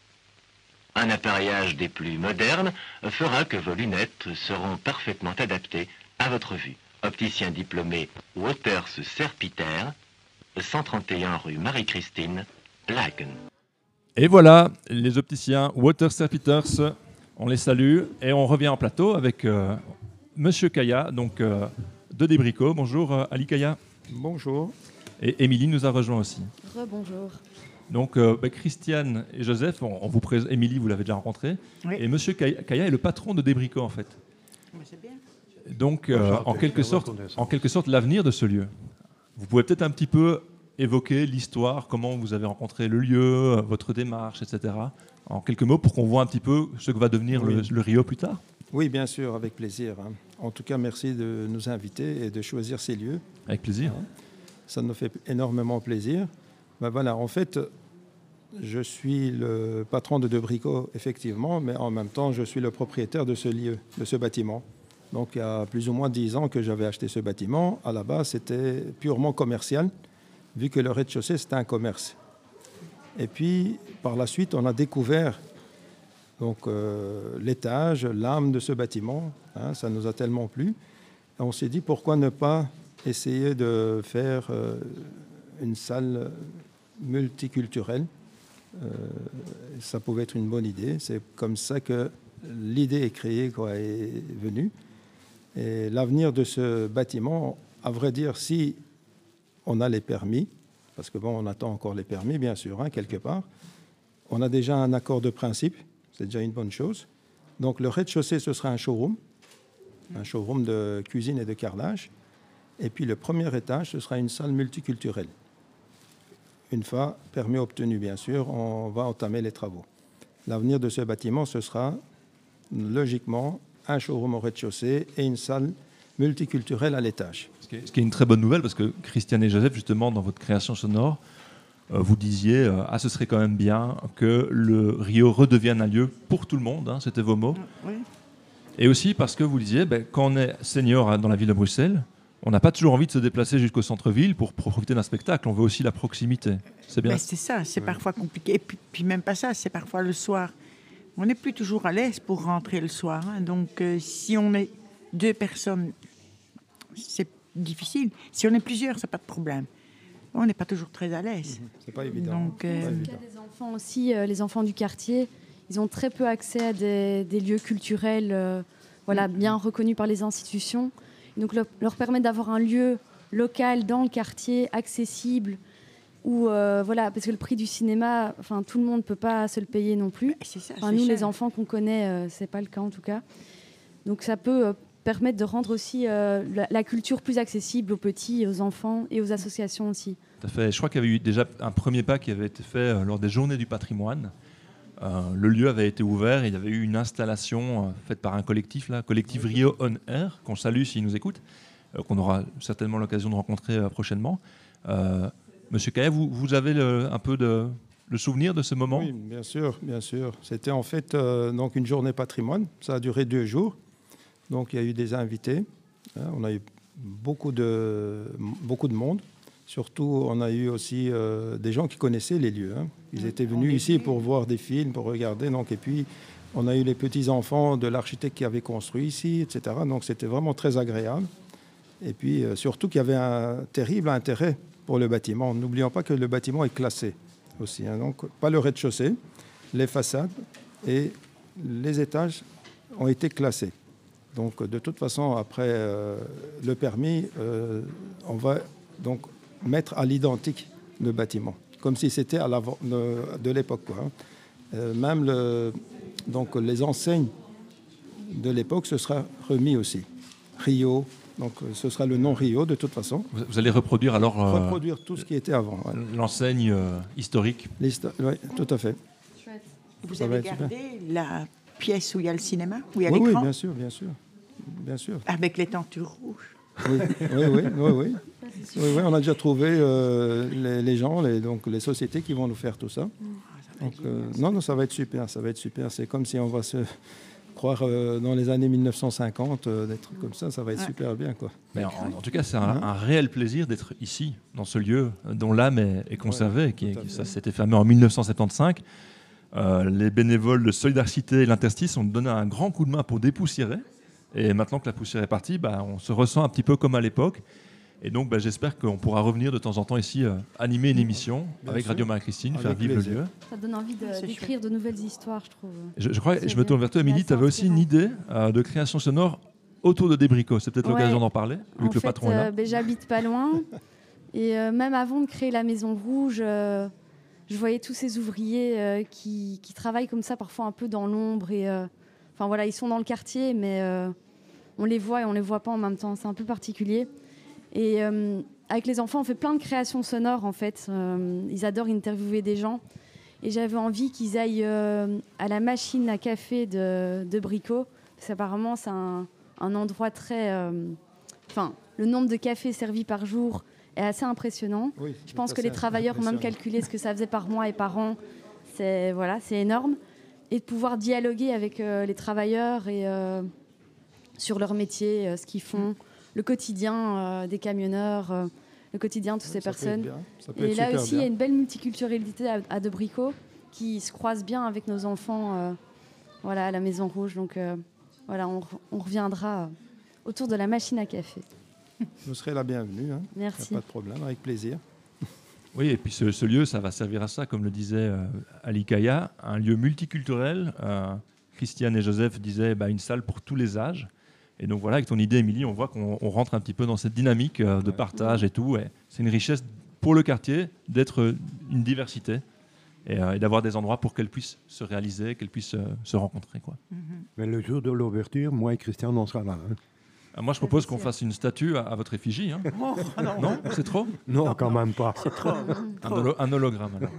Un appareillage des plus modernes fera que vos lunettes seront parfaitement adaptées à votre vue. Opticien diplômé Waters Serpiter, cent trente et un rue Marie-Christine, Laeken. Et voilà, les opticiens Waters Serpiters, on les salue et on revient en plateau avec euh, Monsieur Kaya, donc euh, de Débrico. Bonjour euh, Ali Kaya. Bonjour. Et Émilie nous a rejoint aussi. Rebonjour. Donc euh, bah, Christiane et Joseph, on, on vous présente. Émilie, vous l'avez déjà rencontré. Oui. Et Monsieur Kaya, Kaya est le patron de Débrico en fait. Mais c'est bien. Donc euh, en quelque sorte, en quelque sorte l'avenir de ce lieu. Vous pouvez peut-être un petit peu évoquer l'histoire, comment vous avez rencontré le lieu, votre démarche, et cetera. En quelques mots pour qu'on voit un petit peu ce que va devenir Oui. le, le Rio plus tard. Oui, bien sûr, avec plaisir. hein. En tout cas, merci de nous inviter et de choisir ces lieux. Avec plaisir. Hein. Ça nous fait énormément plaisir. Ben voilà, en fait, je suis le patron de Débrico, effectivement, mais en même temps, je suis le propriétaire de ce lieu, de ce bâtiment. Donc, il y a plus ou moins dix ans que j'avais acheté ce bâtiment. À la base, c'était purement commercial, vu que le rez-de-chaussée, c'était un commerce. Et puis, par la suite, on a découvert donc, euh, l'étage, l'âme de ce bâtiment. Hein, ça nous a tellement plu. Et on s'est dit, pourquoi ne pas essayer de faire euh, une salle multiculturelle. Euh, ça pouvait être une bonne idée. C'est comme ça que l'idée est créée, quoi, est venue. Et l'avenir de ce bâtiment, à vrai dire, si on a les permis, parce que bon, on attend encore les permis, bien sûr, hein, quelque part, on a déjà un accord de principe, c'est déjà une bonne chose. Donc le rez-de-chaussée, ce sera un showroom, un showroom de cuisine et de carrelage. Et puis le premier étage, ce sera une salle multiculturelle. Une fois permis obtenu, bien sûr, on va entamer les travaux. L'avenir de ce bâtiment, ce sera logiquement un showroom au rez-de-chaussée et une salle multiculturelle à l'étage. Ce qui, est, ce qui est une très bonne nouvelle, parce que Christiane et Joseph, justement, dans votre création sonore, euh, vous disiez euh, ah, ce serait quand même bien que le Rio redevienne un lieu pour tout le monde, hein, c'était vos mots. Oui. Et aussi parce que vous disiez, ben, quand on est senior dans la ville de Bruxelles, on n'a pas toujours envie de se déplacer jusqu'au centre-ville pour profiter d'un spectacle. On veut aussi la proximité. C'est bien. Ben, c'est ça, c'est parfois compliqué. Et puis, puis même pas ça, c'est parfois le soir. On n'est plus toujours à l'aise pour rentrer le soir. Hein. Donc euh, si on est deux personnes, c'est difficile. Si on est plusieurs, c'est pas de problème. On n'est pas toujours très à l'aise. Mmh, c'est pas évident. Donc, euh, Il y a des enfants aussi, euh, les enfants du quartier, ils ont très peu accès à des, des lieux culturels euh, voilà, bien reconnus par les institutions. Donc leur, leur permettre d'avoir un lieu local dans le quartier, accessible, où, euh, voilà, parce que le prix du cinéma, enfin, tout le monde ne peut pas se le payer non plus. C'est ça, enfin, c'est nous, cher. les enfants qu'on connaît, euh, ce n'est pas le cas en tout cas. Donc ça peut euh, permettre de rendre aussi euh, la, la culture plus accessible aux petits, aux enfants et aux associations aussi. Tout à fait. Je crois qu'il y avait eu déjà un premier pas qui avait été fait euh, lors des Journées du patrimoine. Euh, le lieu avait été ouvert et il y avait eu une installation euh, faite par un collectif, là, collectif Rio On Air, qu'on salue s'il nous écoute, euh, qu'on aura certainement l'occasion de rencontrer euh, prochainement. Euh, Monsieur Kaya, vous, vous avez le, un peu de, le souvenir de ce moment? Oui, bien sûr, bien sûr. C'était en fait euh, donc une journée patrimoine. Ça a duré deux jours. Donc il y a eu des invités. Hein, on a eu beaucoup de, beaucoup de monde. Surtout, on a eu aussi euh, des gens qui connaissaient les lieux. Hein. Ils étaient venus ici pour voir des films, pour regarder. Donc, et puis, on a eu les petits-enfants de l'architecte qui avait construit ici, et cetera. Donc, c'était vraiment très agréable. Et puis euh, surtout qu'il y avait un terrible intérêt pour le bâtiment. N'oublions pas que le bâtiment est classé aussi. Hein. Donc pas le rez-de-chaussée, les façades et les étages ont été classés. Donc de toute façon, après euh, le permis, euh, on va donc mettre à l'identique le bâtiment, comme si c'était à l'avant de, de l'époque, quoi, hein. Euh, même le, donc les enseignes de l'époque, ce sera remis aussi. Rio, donc ce sera le nom Rio de toute façon. Vous, vous allez reproduire alors euh, reproduire tout ce qui était avant. Ouais. L'enseigne euh, historique. Oui, tout à fait. Chouette. Vous Ça avez va être gardé la pièce où il y a le cinéma, où il y a oui, l'écran? Oui, bien sûr, bien sûr, bien sûr. Avec les tentures rouges. Oui, oui, oui, oui, oui. Oui, oui, on a déjà trouvé euh, les, les gens, les, donc les sociétés qui vont nous faire tout ça. Donc, euh, non, non, ça va être super, ça va être super. C'est comme si on va se croire euh, dans les années mille neuf cent cinquante, euh, des trucs comme ça, ça va être ouais. super bien, quoi. Mais en, en tout cas, c'est un, un réel plaisir d'être ici, dans ce lieu dont l'âme est, est conservée. Ouais, qui est, qui, ça s'était fermé en mille neuf cent soixante-quinze. Euh, les bénévoles de Solidarité et l'Interstice ont donné un grand coup de main pour dépoussiérer. Et maintenant que la poussière est partie, bah, on se ressent un petit peu comme à l'époque. Et donc, bah, j'espère qu'on pourra revenir de temps en temps ici, euh, animer une émission Bien avec sûr. Radio Marie-Christine, faire vivre plaisir. Le lieu. Ça donne envie de, d'écrire de nouvelles histoires, je trouve. Je, je, crois, je me tourne vers toi, Émilie, tu avais aussi une idée euh, de création sonore autour de Debrico. C'est peut-être ouais. l'occasion d'en parler, vu en que le fait, patron est là. Euh, ben, j'habite pas loin. Et euh, même avant de créer la Maison Rouge, euh, je voyais tous ces ouvriers euh, qui, qui travaillent comme ça, parfois un peu dans l'ombre. Et, euh, enfin, voilà, ils sont dans le quartier, mais euh, on les voit et on les voit pas en même temps. C'est un peu particulier. Et euh, avec les enfants, on fait plein de créations sonores, en fait. Euh, ils adorent interviewer des gens. Et j'avais envie qu'ils aillent euh, à la machine à café de, de Brico. Parce qu'apparemment, c'est un, un endroit très... Enfin, euh, le nombre de cafés servis par jour est assez impressionnant. Oui, je pense que les travailleurs ont même calculé ce que ça faisait par mois et par an. C'est, voilà, c'est énorme. Et de pouvoir dialoguer avec euh, les travailleurs et, euh, sur leur métier, euh, ce qu'ils font, le quotidien euh, des camionneurs, euh, le quotidien de toutes ces ça personnes. Peut et là aussi, bien. il y a une belle multiculturalité à, à De Brico qui se croise bien avec nos enfants euh, voilà, à la Maison Rouge. Donc euh, voilà, on, on reviendra euh, autour de la machine à café. Vous serez la bienvenue. Hein. Merci. Pas de problème, avec plaisir. Oui, et puis ce, ce lieu, ça va servir à ça, comme le disait euh, Ali Kaya, un lieu multiculturel. Euh, Christiane et Joseph disaient bah, une salle pour tous les âges. Et donc voilà, avec ton idée, Émilie, on voit qu'on on rentre un petit peu dans cette dynamique euh, de partage et tout. Et c'est une richesse pour le quartier d'être une diversité et, euh, et d'avoir des endroits pour qu'elle puisse se réaliser, qu'elle puisse euh, se rencontrer, quoi. Mm-hmm. Mais le jour de l'ouverture, moi et Christiane, on sera là. Hein. Ah, moi, je propose qu'on fasse une statue à, à votre effigie. Hein. Oh, non, non c'est trop Non, non, quand même pas. C'est trop. Un, holo- un hologramme, alors.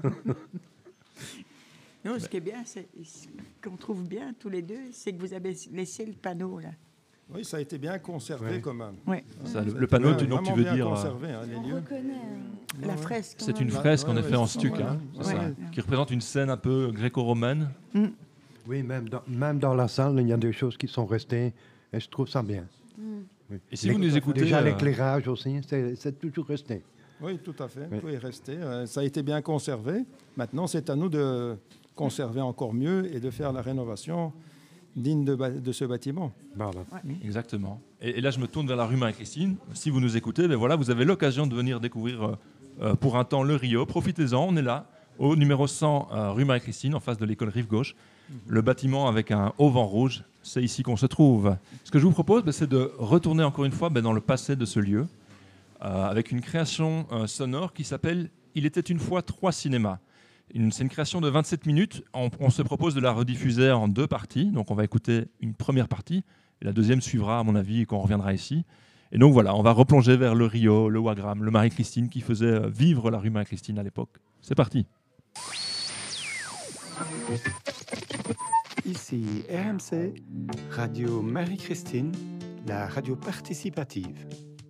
Non, ce qui est bien, c'est, ce qu'on trouve bien tous les deux, c'est que vous avez laissé le panneau, là. Oui, ça a été bien conservé oui. quand même. Oui. Ça, le, le panneau, tu, donc, tu veux bien dire... Conservé, hein, les on lieux. reconnaît euh... la fresque. C'est une fresque, en ouais, effet, ouais, en c'est stuc, ça, hein, ouais. c'est Ouais. ça, qui représente une scène un peu gréco-romaine. Mm. Oui, même dans, même dans la salle, il y a des choses qui sont restées, et je trouve ça bien. Mm. Oui. Et si vous nous écoutez... Déjà, euh... l'éclairage aussi, c'est, c'est toujours resté. Oui, tout à fait, oui. tout est resté. Euh, ça a été bien conservé. Maintenant, c'est à nous de conserver encore mieux et de faire la rénovation digne de, ba- de ce bâtiment. Voilà. Ouais. Exactement. Et, et là, je me tourne vers la rue Marie-Christine. Si vous nous écoutez, ben voilà, vous avez l'occasion de venir découvrir euh, euh, pour un temps le Rio. Profitez-en, on est là, au numéro cent, euh, rue Marie-Christine, en face de l'école Rive Gauche. Mm-hmm. Le bâtiment avec un haut vent rouge, c'est ici qu'on se trouve. Ce que je vous propose, ben, c'est de retourner encore une fois ben, dans le passé de ce lieu, euh, avec une création euh, sonore qui s'appelle « Il était une fois trois cinémas ». Une, c'est une création de vingt-sept minutes. On, on se propose de la rediffuser en deux parties. Donc, on va écouter une première partie. Et la deuxième suivra, à mon avis, quand on reviendra ici. Et donc, voilà, on va replonger vers le Rio, le Wagram, le Marie-Christine qui faisait vivre la rue Marie-Christine à l'époque. C'est parti. Ici R M C, Radio Marie-Christine, la radio participative.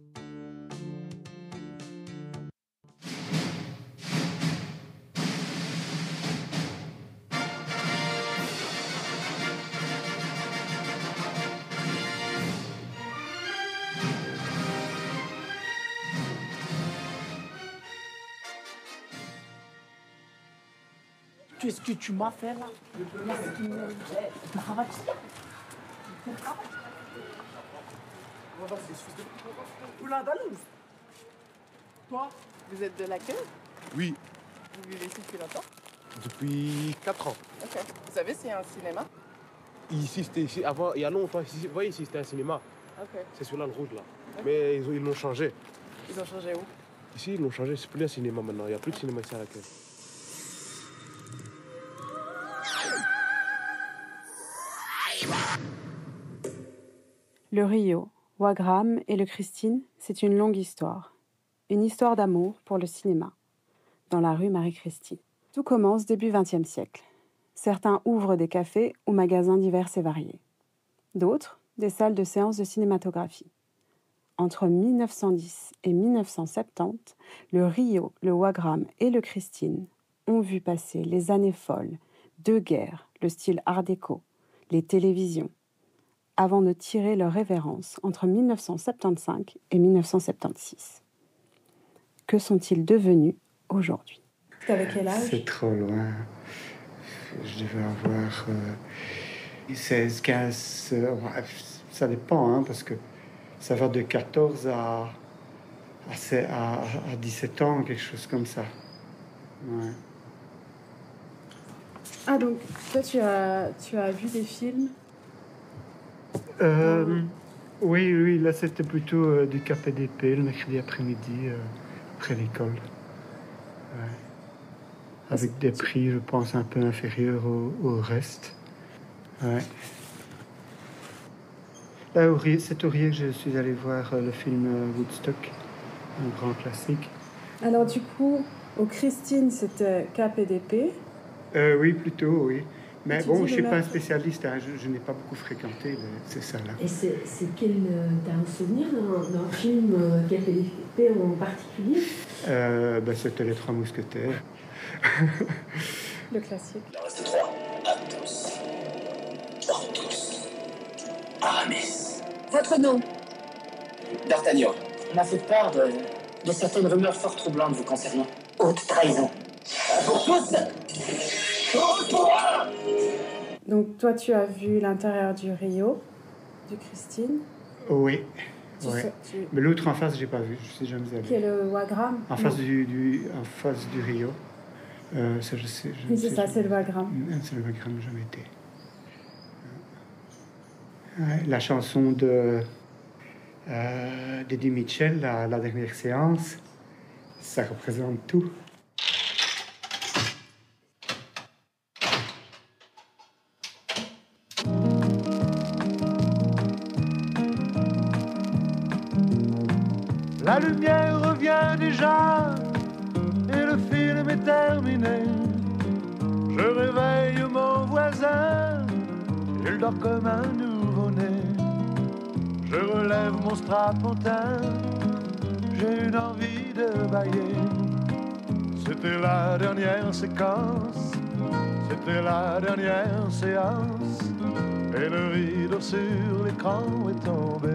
Qu'est-ce que tu m'as fait là? Qu'est-ce que tu m'as fait? Toi, vous êtes de l'accueil? Oui, Vous vivez ici depuis longtemps? depuis quatre ans. Ok. Vous savez s'il y a un cinéma? Ici, c'était ici, avant, il y a longtemps, ici, vous voyez, ici, c'était un cinéma. Ok. C'est celui-là, le rouge, là. Ok. Mais ils ont- ils l'ont changé. Ils ont changé où? Ici, ils l'ont changé, c'est plus un cinéma maintenant. Il n'y a plus de cinéma ici à l'accueil. Le Rio, Wagram et le Christine, c'est une longue histoire. Une histoire d'amour pour le cinéma, dans la rue Marie-Christine. Tout commence début vingtième siècle. Certains ouvrent des cafés ou magasins divers et variés. D'autres, des salles de séances de cinématographie. Entre mille neuf cent dix et mille neuf cent soixante-dix, le Rio, le Wagram et le Christine ont vu passer les années folles, deux guerres, le style art déco, les télévisions, avant de tirer leur révérence entre mille neuf cent soixante-quinze et mille neuf cent soixante-seize. Que sont-ils devenus aujourd'hui? T'avais quel âge? C'est trop loin. Je devais avoir euh, seize, quinze, euh, ouais, ça dépend, hein, parce que ça va de quatorze à, à, à, à dix-sept ans, quelque chose comme ça. Ouais. Ah, donc toi, tu as, tu as vu des films? Euh, oui, oui, là c'était plutôt euh, du K P D P le mercredi après-midi, euh, après l'école. Ouais. Avec des prix, je pense, un peu inférieurs au, au reste. Ouais. Là, au Rio- c'est au Rio que je suis allé voir euh, le film euh, Woodstock, un grand classique. Alors du coup, au Christine, c'était K P D P. Euh, oui, plutôt, oui. Mais tu bon, dis je ne suis le pas un merc- spécialiste, hein, je, je n'ai pas beaucoup fréquenté le- ces salles-là. Et c'est c'est quel. euh, T'as un souvenir d'un d'un film euh, K P D P en particulier? Euh, ben, c'était Les Trois Mousquetaires. Le classique. Il en reste trois. Athos. Porthos. Aramis. Votre nom? D'Artagnan. On m'a fait part de, de certaines rumeurs fort troublantes vous concernant. Haute trahison. Pour tous. Pour toi. Donc toi, tu as vu l'intérieur du Rio, du Christine. Oui. Tu Ouais. sais- tu- Mais l'autre en face, j'ai pas vu, je suis jamais allé. Qui est le Wagram? En face Non. du, du, en face du Rio. Euh, ça, je sais. Je Oui, sais c'est ça, je- c'est le Wagram. Non, c'est le Wagram, jamais été. Ouais, la chanson de euh, d'Eddie Mitchell, la, la dernière séance, ça représente tout. La lumière revient déjà et le film est terminé. Je réveille mon voisin, il dort comme un nouveau-né. Je relève mon strapontin, j'ai une envie de bailler. C'était la dernière séquence, c'était la dernière séance, et le rideau sur l'écran est tombé.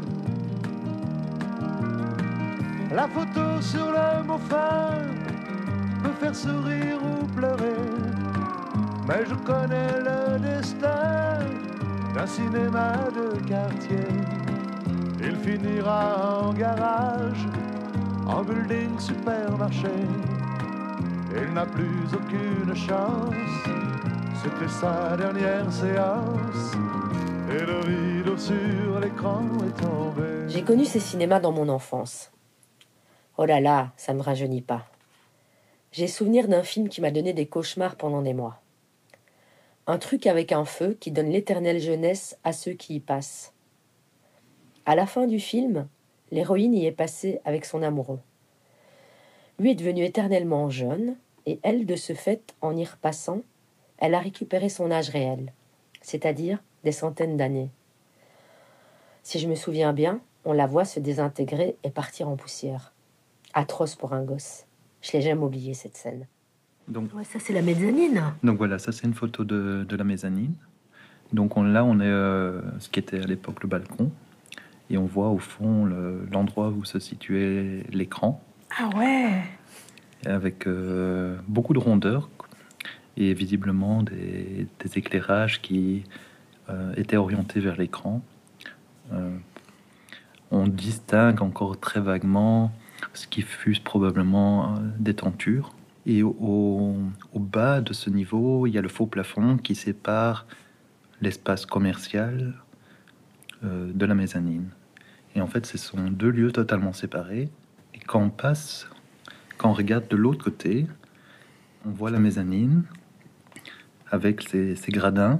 La photo sur le mot fin peut faire sourire ou pleurer, mais je connais le destin d'un cinéma de quartier. Il finira en garage, en building supermarché. Il n'a plus aucune chance, c'était sa dernière séance, et le rideau sur l'écran est tombé. J'ai connu ces cinémas dans mon enfance. Oh là là, ça ne me rajeunit pas. J'ai souvenir d'un film qui m'a donné des cauchemars pendant des mois. Un truc avec un feu qui donne l'éternelle jeunesse à ceux qui y passent. À la fin du film, l'héroïne y est passée avec son amoureux. Lui est devenu éternellement jeune, et elle, de ce fait, en y repassant, elle a récupéré son âge réel, c'est-à-dire des centaines d'années. Si je me souviens bien, on la voit se désintégrer et partir en poussière. Atroce pour un gosse. Je l'ai jamais oublié, cette scène. Donc, Ouais, ça, c'est la mezzanine. donc voilà, ça c'est une photo de, de la mezzanine. Donc on, là, on est euh, ce qui était à l'époque le balcon. Et on voit au fond le- l'endroit où se situait l'écran, Ah ouais. avec euh, beaucoup de rondeurs et visiblement des, des éclairages qui euh, étaient orientés vers l'écran. Euh, on distingue encore très vaguement ce qui fut probablement des tentures. Et au, au bas de ce niveau, il y a le faux plafond qui sépare l'espace commercial euh, de la mezzanine. Et en fait, ce sont deux lieux totalement séparés. Et quand on passe, quand on regarde de l'autre côté, on voit la mezzanine avec ses, ses gradins.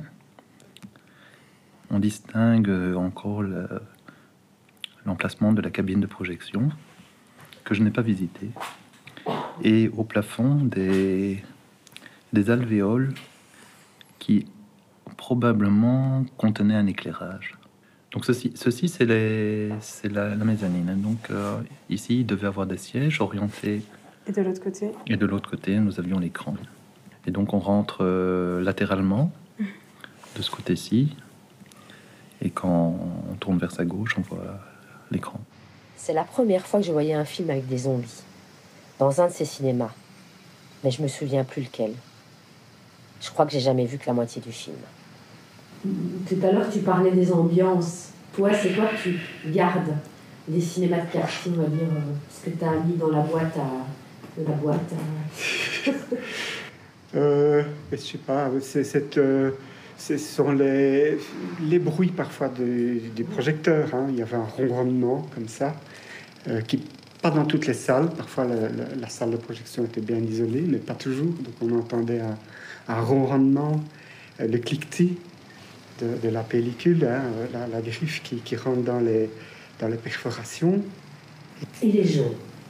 On distingue encore le, l'emplacement de la cabine de projection, que je n'ai pas visité. Et au plafond, des, des alvéoles qui probablement contenaient un éclairage. Donc ceci, ceci c'est, les, c'est la, la mezzanine. Donc euh, ici, il devait avoir des sièges orientés. Et de l'autre côté Et de l'autre côté, nous avions l'écran. Et donc on rentre euh, latéralement, de ce côté-ci. Et quand on tourne vers sa gauche, on voit l'écran. C'est la première fois que je voyais un film avec des zombies, dans un de ces cinémas. Mais je me souviens plus lequel. Je crois que j'ai jamais vu que la moitié du film. Tout à l'heure, tu parlais des ambiances. Toi, c'est quoi que tu gardes des cinémas de quartier, on va dire, euh, ce que tu as mis dans la boîte à... De la boîte à... euh, je sais pas, c'est cette... Euh... Ce sont les, les bruits parfois de, des projecteurs. Hein. Il y avait un ronronnement comme ça, euh, qui, pas dans toutes les salles. Parfois, la, la, la salle de projection était bien isolée, mais pas toujours. Donc, on entendait un, un ronronnement, euh, le cliquetis de, de la pellicule, hein, la, la griffe qui, qui rentre dans les, dans les perforations. Et les gens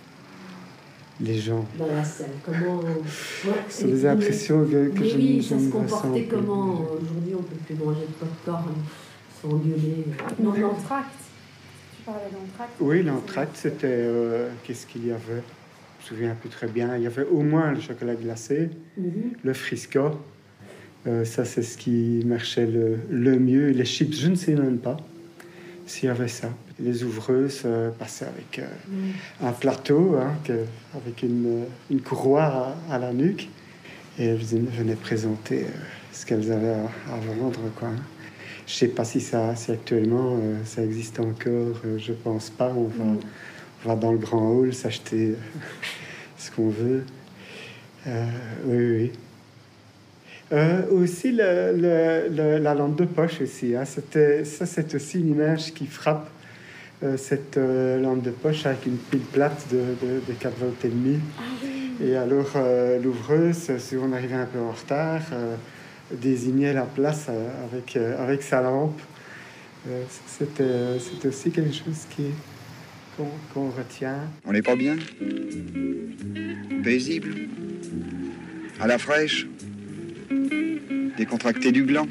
Les gens. Dans la salle, comment... Ouais, c'est des impressions que, que mais je oui, ne ça se comportait comment? Aujourd'hui, on ne peut plus manger de popcorn sans gueuler. Non, l'entracte. Tu parlais d'entracte. Oui, l'entracte, c'était... Euh, qu'est-ce qu'il y avait? Je me souviens plus très bien. Il y avait au moins le chocolat glacé, mm-hmm. le Frisco. Euh, ça, c'est ce qui marchait le, le mieux. Les chips, je ne sais même pas s'il y avait ça. Les ouvreuses euh, passaient avec euh, mm. un plateau, hein, que, avec une, une courroie à, à la nuque, et elles venaient présenter euh, ce qu'elles avaient à, à vendre, quoi. Je ne sais pas si, ça, si actuellement euh, ça existe encore, euh, je ne pense pas. On va, mm. on va dans le grand hall s'acheter euh, ce qu'on veut. Euh, oui, oui. Euh, aussi, le, le, le, la lampe de poche aussi. Hein, c'était, ça, c'est aussi une image qui frappe. Euh, cette euh, lampe de poche avec une pile plate de, de, de quatre volts et demi. Ah, oui. Et alors, euh, l'ouvreuse, si on arrivait un peu en retard, euh, désignait la place euh, avec, euh, avec sa lampe. Euh, c'était, euh, c'était aussi quelque chose qui, qu'on, qu'on retient. On n'est pas bien? Paisible? À la fraîche? Décontracté du gland?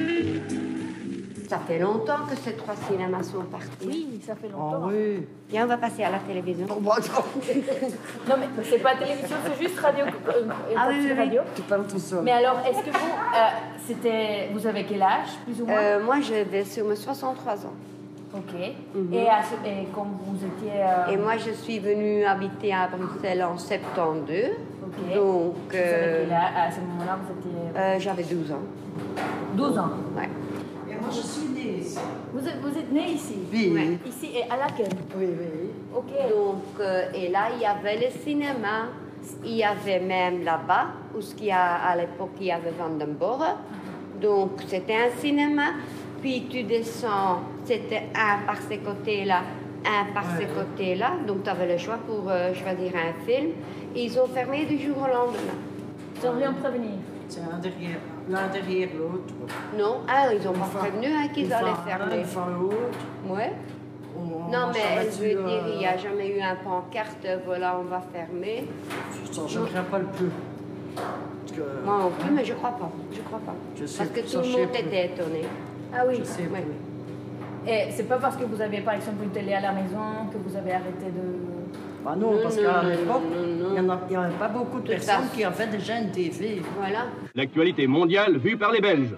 Ça fait longtemps que ces trois cinémas sont partis. Oui, ça fait longtemps. Oh, oui. Bien, on va passer à la télévision. non, mais c'est pas télévision, c'est juste radio. Euh, ah oui, oui, radio. Tu parles tout seul. Mais alors, est-ce que vous, euh, c'était, vous avez quel âge, plus ou moins? euh, Moi, je vais sur mes soixante-trois ans. Ok. Mm-hmm. Et, à, et quand vous étiez... Euh... Et moi, je suis venue habiter à Bruxelles en soixante-douze. Ok. Donc... Vous avez quel âge? À ce moment-là, vous étiez... Euh, j'avais douze ans. douze ans? Ouais. Moi, je suis née ici. Vous êtes, vous êtes née ici? Oui. Ouais. Ici et à laquelle? Oui, oui. Ok. Donc, euh, et là, il y avait le cinéma. Il y avait même là-bas, où il y a, à l'époque, il y avait Vandenborre. Donc, c'était un cinéma. Puis, tu descends, c'était un par ces côtés-là, un par ouais. ces côtés-là. Donc, tu avais le choix pour euh, choisir un film. Et ils ont fermé du jour au lendemain. Sans rien prévenir? C'est un derrière, l'un derrière l'autre. Non, ah, ils n'ont pas prévenu hein, qu'ils allaient fermer. Une fois l'autre. Ouais. On, non, on mais je veux euh... dire, il n'y a jamais eu un pancarte, voilà, on va fermer. Je ne crains pas le peu. Que... Moi non plus, mais je crois pas. Je crois pas. Je sais, parce que tout le monde était étonné. Ah oui. Je sais ouais. Et c'est pas parce que vous avez par exemple une télé à la maison que vous avez arrêté de... Bah non, non parce qu'à l'époque, il n'y avait pas beaucoup de, de personnes ça. Qui avaient déjà une T V. Voilà. L'actualité mondiale vue par les Belges.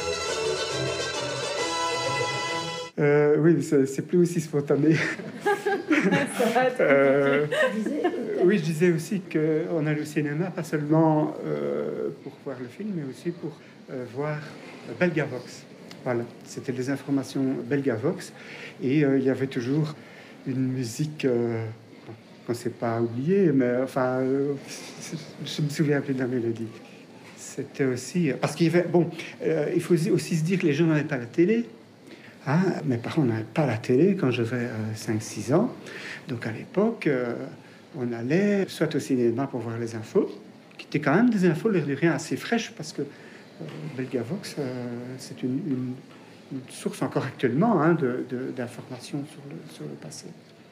Euh, oui, c'est, c'est plus aussi spontané. Euh, oui, je disais aussi qu'on allait au cinéma, pas seulement euh, pour voir le film, mais aussi pour euh, voir Belgavox. Voilà, c'était les informations Belgavox. Et euh, il y avait toujours une musique euh, qu'on ne s'est pas oubliée, mais enfin, euh, je me souviens plus de la mélodie. C'était aussi... Parce qu'il y avait... Bon, euh, il faut aussi se dire que les gens n'avaient pas la télé. Hein, mes parents n'avaient pas la télé quand j'avais euh, cinq six ans. Donc à l'époque, euh, on allait soit au cinéma pour voir les infos, qui étaient quand même des infos, l'air de rien, assez fraîches, parce que euh, Belgavox, euh, c'est une, une, une source encore actuellement hein, de, de, d'informations sur le, sur le passé.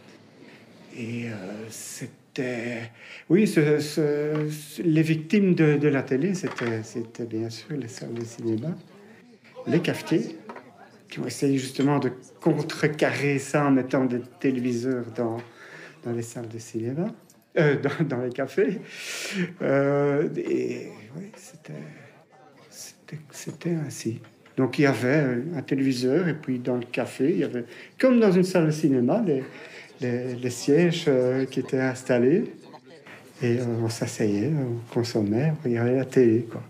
Et euh, c'était... Oui, ce, ce, les victimes de, de la télé, c'était, c'était bien sûr les salles de cinéma, les cafetiers, qui ont essayé justement de contrecarrer ça en mettant des téléviseurs dans, dans les salles de cinéma, euh, dans, dans les cafés. Euh, et oui, c'était, c'était, c'était ainsi. Donc il y avait un téléviseur, et puis dans le café, il y avait, comme dans une salle de cinéma, les, les, les sièges euh, qui étaient installés. Et euh, on s'asseyait, on consommait, on regardait la télé, quoi.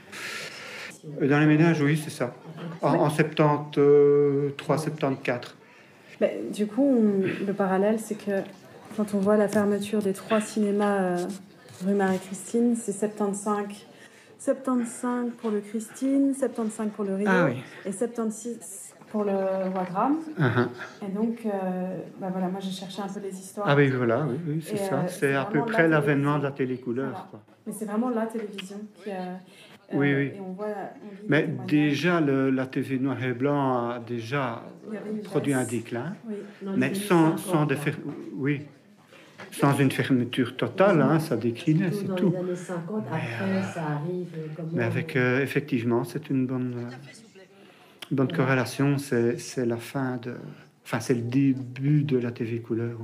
Dans les ménages, oui, c'est ça. En, en soixante-treize, soixante-quatorze. Mais, du coup, on, le parallèle, c'est que quand on voit la fermeture des trois cinémas euh, rue Marie-Christine, c'est soixante-quinze, soixante-quinze pour le Christine, soixante-quinze pour le Rio, ah, oui. et soixante-seize pour le Wagram. Uh-huh. Et donc, euh, bah voilà, moi j'ai cherché un peu les histoires. Ah oui, voilà, oui, oui c'est et, ça. Euh, c'est, c'est à peu près la l'avènement de la télécouleur. Voilà. Quoi. Mais c'est vraiment la télévision qui a... Euh, oui, oui. Et on voit, on mais déjà, le, la T V noir et blanc a déjà produit un déclin, oui. mais sans, sans, de fer... oui. sans une fermeture totale, hein, ça déclinait, c'est dans tout. Dans les années cinquante, mais, après, euh, ça arrive... Comme mais avec, euh, effectivement, c'est une bonne, euh, bonne ouais. corrélation, c'est, c'est la fin de... Enfin, c'est le début de la T V couleur.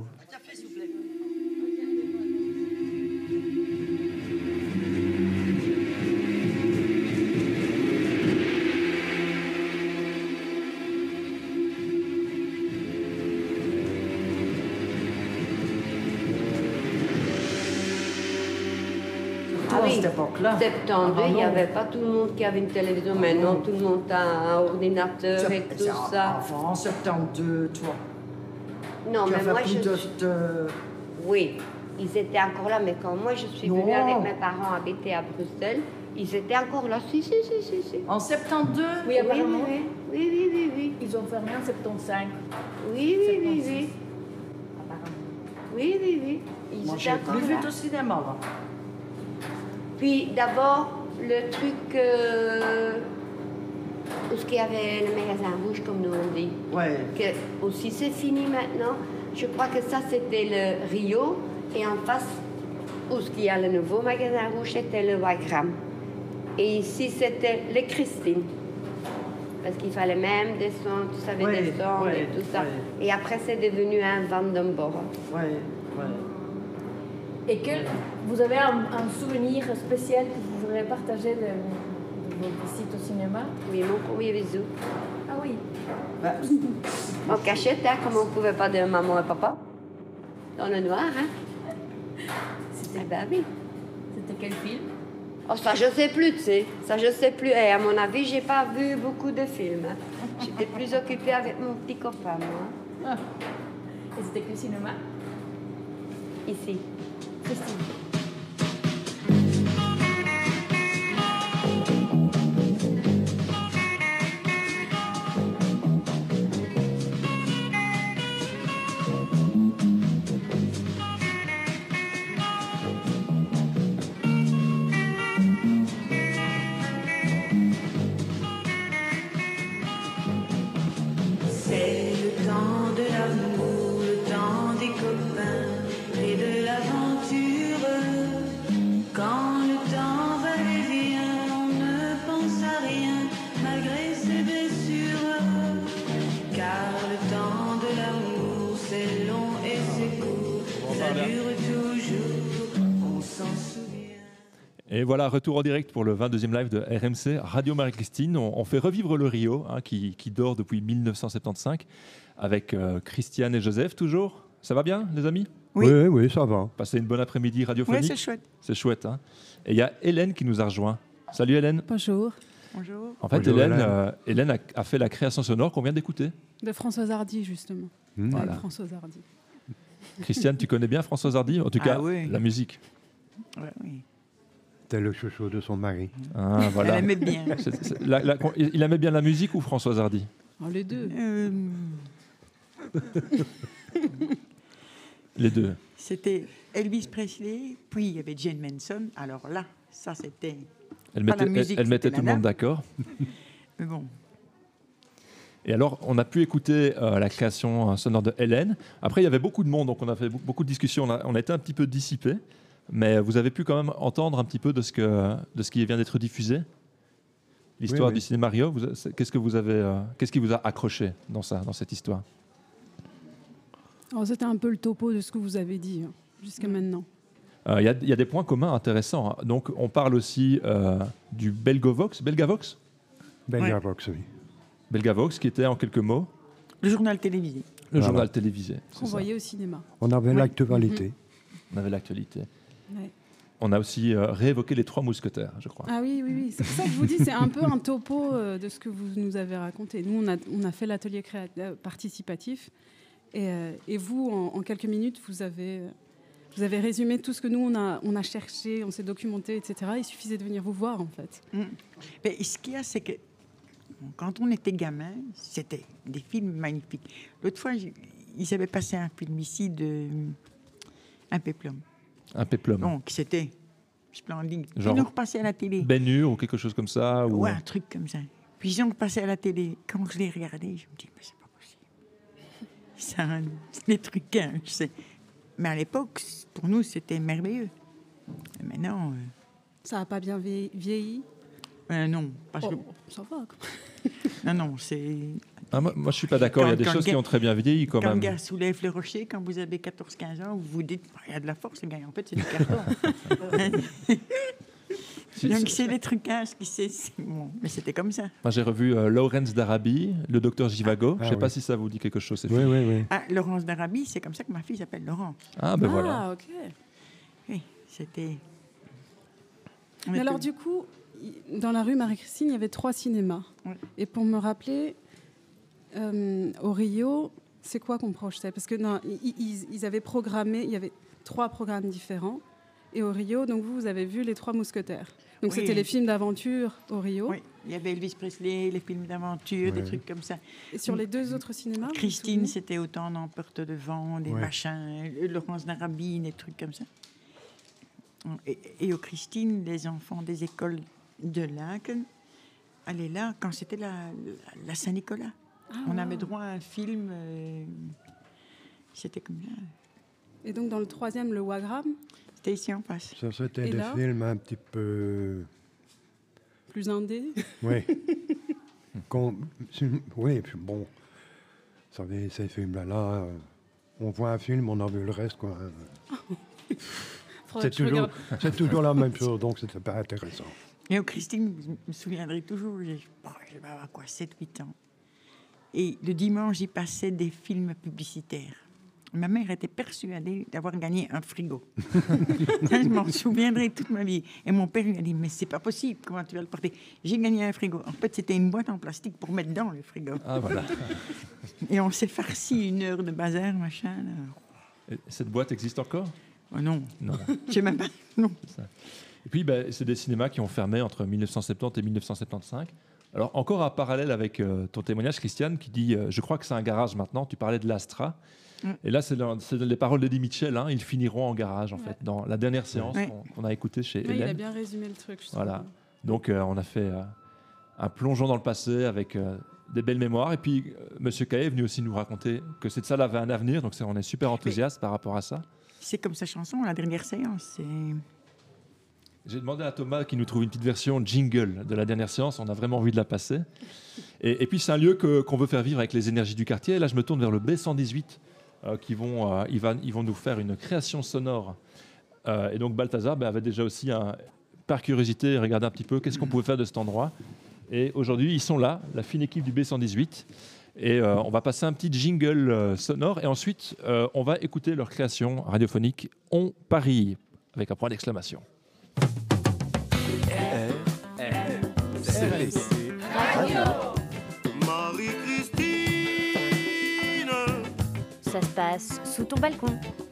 Ah oui, soixante-douze, il n'y avait pas tout le monde qui avait une télévision. Maintenant, tout le monde a un ordinateur et tout ça. Enfin, en soixante-douze, toi. Non, tu mais moi, je... De, de... Oui, ils étaient encore là, mais quand moi, je suis non. venue avec mes parents habiter à Bruxelles, ils étaient encore là. Si, si, si, si. si. En soixante-douze? Oui, apparemment. Oui, oui, oui, oui, oui. Ils ont fermé en soixante-quinze. Oui, oui, oui, oui. Apparemment. Oui, oui, oui. Ils moi, j'ai plus vu au cinéma, là. Puis d'abord, le truc euh, où il y avait le magasin rouge, comme nous on dit. Ouais. Que aussi c'est fini maintenant. Je crois que ça c'était le Rio. Et en face, où il y a le nouveau magasin rouge, c'était le Wagram. Et ici c'était le Christine. Parce qu'il fallait même descendre, tu savais ouais, descendre ouais, et tout ça. Ouais. Et après c'est devenu un Vandenborg. Ouais, ouais. Et que vous avez un, un souvenir spécial que vous voudriez partager de, de vos visites au cinéma? Oui, mon premier bisou. Ah oui. Bah. En cachette, hein, comme on ne pouvait pas dire maman et papa. Dans le noir, hein. C'était... Eh ben oui. C'était quel film? Oh, ça je sais plus, tu sais. Ça je sais plus. Et à mon avis, j'ai pas vu beaucoup de films. J'étais plus occupée avec mon petit copain, moi. Ah. Et c'était quel cinéma? Ici. Christine. C'est le temps de l'amour, le temps des copains et de l'aventure. Quand le temps va et vient, on ne pense à rien malgré ses blessures. Car le temps de l'amour, c'est long et c'est court, ça dure toujours, on s'en souvient. Et voilà, retour en direct pour le vingt-deuxième live de R M C, Radio Marie-Christine. On, on fait revivre le Rio, hein, qui, qui dort depuis mille neuf cent soixante-quinze, avec euh, Christiane et Joseph toujours. Ça va bien, les amis? Oui, oui, oui, ça va. Passez une bonne après-midi radiophonique. Oui, c'est chouette. C'est chouette. Hein, et il y a Hélène qui nous a rejoint. Salut Hélène. Bonjour. Bonjour. En fait, Bonjour, Hélène, Hélène. euh, Hélène a, a fait la création sonore qu'on vient d'écouter. De Françoise Hardy, justement. Mmh. Avec Voilà. Françoise Hardy. Christiane, tu connais bien Françoise Hardy? En tout Ah cas, oui. la musique. Ouais, oui. C'était le chouchou de son mari. Ah, voilà. Elle aimait bien. C'est- c'est- la- la- il aimait bien la musique ou Françoise Hardy? Oh, les deux. Euh, Les deux. C'était Elvis Presley, puis il y avait Jane Manson. Alors là, ça c'était. Elle pas mettait, la musique, elle, elle mettait c'était tout le la monde dame. d'accord. Mais bon. Et alors, on a pu écouter euh, la création euh, sonore de Hélène. Après, il y avait beaucoup de monde, donc on a fait be- beaucoup de discussions. On a, on a été un petit peu dissipés, mais vous avez pu quand même entendre un petit peu de ce, que, de ce qui vient d'être diffusé. L'histoire Oui, oui. du cinéma Rio. Vous- c'est- Qu'est-ce que vous avez, euh, qu'est-ce qui vous a accroché dans ça, dans cette histoire? Alors, c'était un peu le topo de ce que vous avez dit hein, jusqu'à maintenant. Euh, Il y, a- il y a des points communs intéressants. hein. Donc, on parle aussi euh, du Belgavox. Belgavox Belgavox, oui. Belgavox, qui était en quelques mots Le journal télévisé. le Voilà. journal télévisé. c'est Qu'on ça. voyait au cinéma. On avait Oui. l'actualité. On avait l'actualité. Ouais. On a aussi euh, réévoqué les Trois Mousquetaires, je crois. Ah oui, oui, oui. C'est pour ça que je vous dis, c'est un peu un topo euh, de ce que vous nous avez raconté. Nous, on a, on a fait l'atelier créa- euh, participatif. Et, euh, et vous, en, en quelques minutes, vous avez, euh, vous avez résumé tout ce que nous, on a, on a cherché, on s'est documenté, et cetera. Il suffisait de venir vous voir, en fait. Mm. Mais ce qu'il y a, c'est que quand on était gamin, c'était des films magnifiques. L'autre fois, j- ils avaient passé un film ici de Un péplum. Un péplum. Donc, c'était splendide. Puis Genre ils ont repassé à la télé. Ben Hur ou quelque chose comme ça ou... Ouais, un truc comme ça. Puis ils ont repassé à la télé. Quand je l'ai regardé, je me dis, mais c'est pas possible. C'est un- c'est des trucs, hein, je sais. Mais à l'époque, pour nous, c'était merveilleux. Et maintenant, euh, Ça n'a pas bien vie- vieilli euh, non. Parce que, Oh, ça va, quoi. non, non, c'est... Ah, moi, moi, je suis pas d'accord. Il y a Quand- des quand choses qui gars- ont très bien vieilli quand Quand même. le gars soulève le rocher, quand vous avez quatorze quinze ans, vous vous dites, il y a de la force, le gars. En fait, c'est du carton. Si, Donc, si. c'est des trucages qui c'est... c'est- Bon, mais c'était comme ça. Moi, j'ai revu euh, Lawrence d'Arabie, le docteur Jivago. Ah, je sais pas oui. si ça vous dit quelque chose. ces Oui, films. oui, oui. Ah, Laurence d'Arabie, c'est comme ça que ma fille s'appelle Laurence. Ah, ben ah, voilà. ok. Oui, c'était... Mais alors, du coup, i- dans la rue Marie-Christine, il y avait trois cinémas. Oui. Et pour me rappeler, euh, au Rio, c'est quoi qu'on projetait? Parce que non, i- ils, ils avaient programmé, il y avait trois programmes différents. Et au Rio, donc vous, vous avez vu Les Trois Mousquetaires. Donc Oui. c'était les films d'aventure au Rio. Oui, il y avait Elvis Presley, les films d'aventure, des Ouais. trucs comme ça. Et sur les deux autres cinémas vous vous Christine, souvenez c'était Autant d'emporte le vent, des Ouais. machins, euh, Laurence d'Arabie, des trucs comme ça. Et, et au Christine, les enfants des écoles de Laken allaient là quand c'était la, la, la Saint-Nicolas. Ah, On wow. avait droit à un film, euh, c'était comme là. Et donc dans le troisième, le Wagram, C'était ici en face. Ça, c'était Et des là films un petit peu... plus indé. Oui. Qu'on- Oui, puis bon. Vous savez, ces films-là, là, euh, on voit un film, on en veut le reste, quoi. Faudrait C'est que je toujours, regarde. c'est toujours la même chose, donc c'était pas intéressant. Et au Christine, je me souviendrai toujours, j'ai- oh, je vais avoir quoi, sept huit ans. Et le dimanche, j'y passais des films publicitaires. Ma mère était persuadée d'avoir gagné un frigo. Ça, je m'en souviendrai toute ma vie. Et mon père lui a dit, mais c'est pas possible, comment tu vas le porter? J'ai gagné un frigo. En fait, c'était une boîte en plastique pour mettre dans le frigo. Ah, voilà. Et on s'est farci une heure de bazar, machin. là. Et cette boîte existe encore? Oh non, Non. je sais même pas. Non. C'est ça. Et puis, ben, c'est des cinémas qui ont fermé entre mille neuf cent soixante-dix et mille neuf cent soixante-quinze. Alors, encore un parallèle avec euh, ton témoignage, Christiane, qui dit euh, je crois que c'est un garage maintenant. Tu parlais de l'Astra. Mm. Et là, c'est, le- c'est les paroles d'Eddie Mitchell. Hein, ils finiront en garage, en Ouais. fait, dans la dernière séance Ouais. qu'on, qu'on a écoutée chez Oui, il Hélène. a bien résumé le truc. Je trouve. Voilà. Donc, euh, on a fait euh, un plongeon dans le passé avec euh, des belles mémoires. Et puis, euh, Monsieur Cahet est venu aussi nous raconter que cette salle avait un avenir. Donc, c'est- on est super enthousiaste par rapport à ça. C'est comme sa chanson, la dernière séance. C'est... J'ai demandé à Thomas qu'il nous trouve une petite version jingle de la dernière séance. On a vraiment envie de la passer. Et, et puis, c'est un lieu que, qu'on veut faire vivre avec les énergies du quartier. Et là, je me tourne vers le B cent dix-huit, euh, qui vont, euh, ils, va- ils vont nous faire une création sonore. Euh, et donc, Balthazar ben, avait déjà aussi, un, par curiosité, regardé un petit peu qu'est-ce qu'on pouvait faire de cet endroit. Et aujourd'hui, ils sont là, la fine équipe du B cent dix-huit. Et euh, on va passer un petit jingle euh, sonore et ensuite euh, on va écouter leur création radiophonique On Paris avec un point d'exclamation. Marie-Christine. Ça se passe sous ton balcon.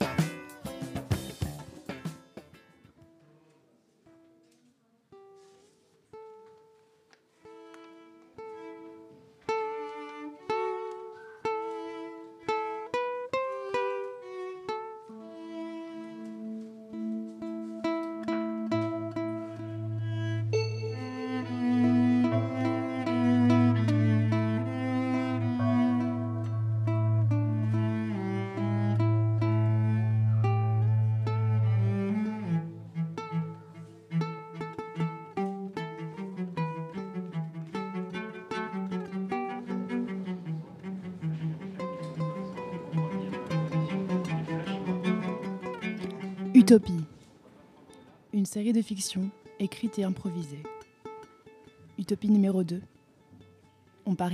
Utopie, une série de fiction écrite et improvisée. Utopie numéro deux. On parie ?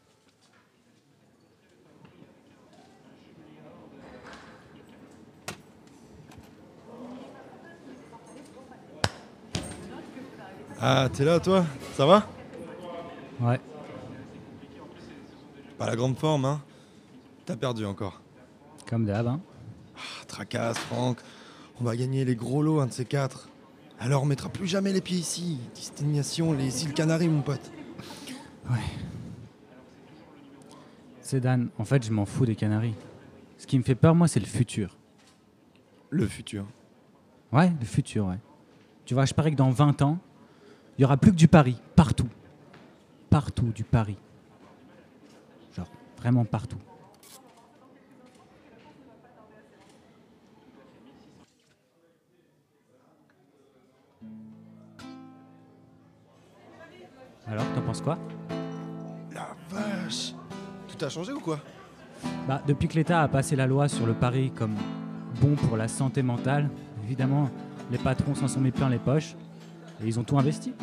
Ah, t'es là toi? Ça va? Ouais. Pas la grande forme, hein? T'as perdu encore. Comme d'hab, hein? Ah, tracasse, Franck. On va gagner les gros lots, un de ces quatre. Alors on mettra plus jamais les pieds ici. Destination, les îles Canaries, mon pote. Ouais. C'est Dan, en fait, je m'en fous des Canaries. Ce qui me fait peur, moi, c'est le futur. Le futur? Ouais, le futur, ouais. Tu vois, je parie que dans vingt ans, il y aura plus que du Paris, partout. Partout, du Paris. Genre, vraiment partout. Alors, t'en penses quoi? La vache! Tout a changé ou quoi? Bah, depuis que l'État a passé la loi sur le pari comme bon pour la santé mentale, évidemment, les patrons s'en sont mis plein les poches et ils ont tout investi.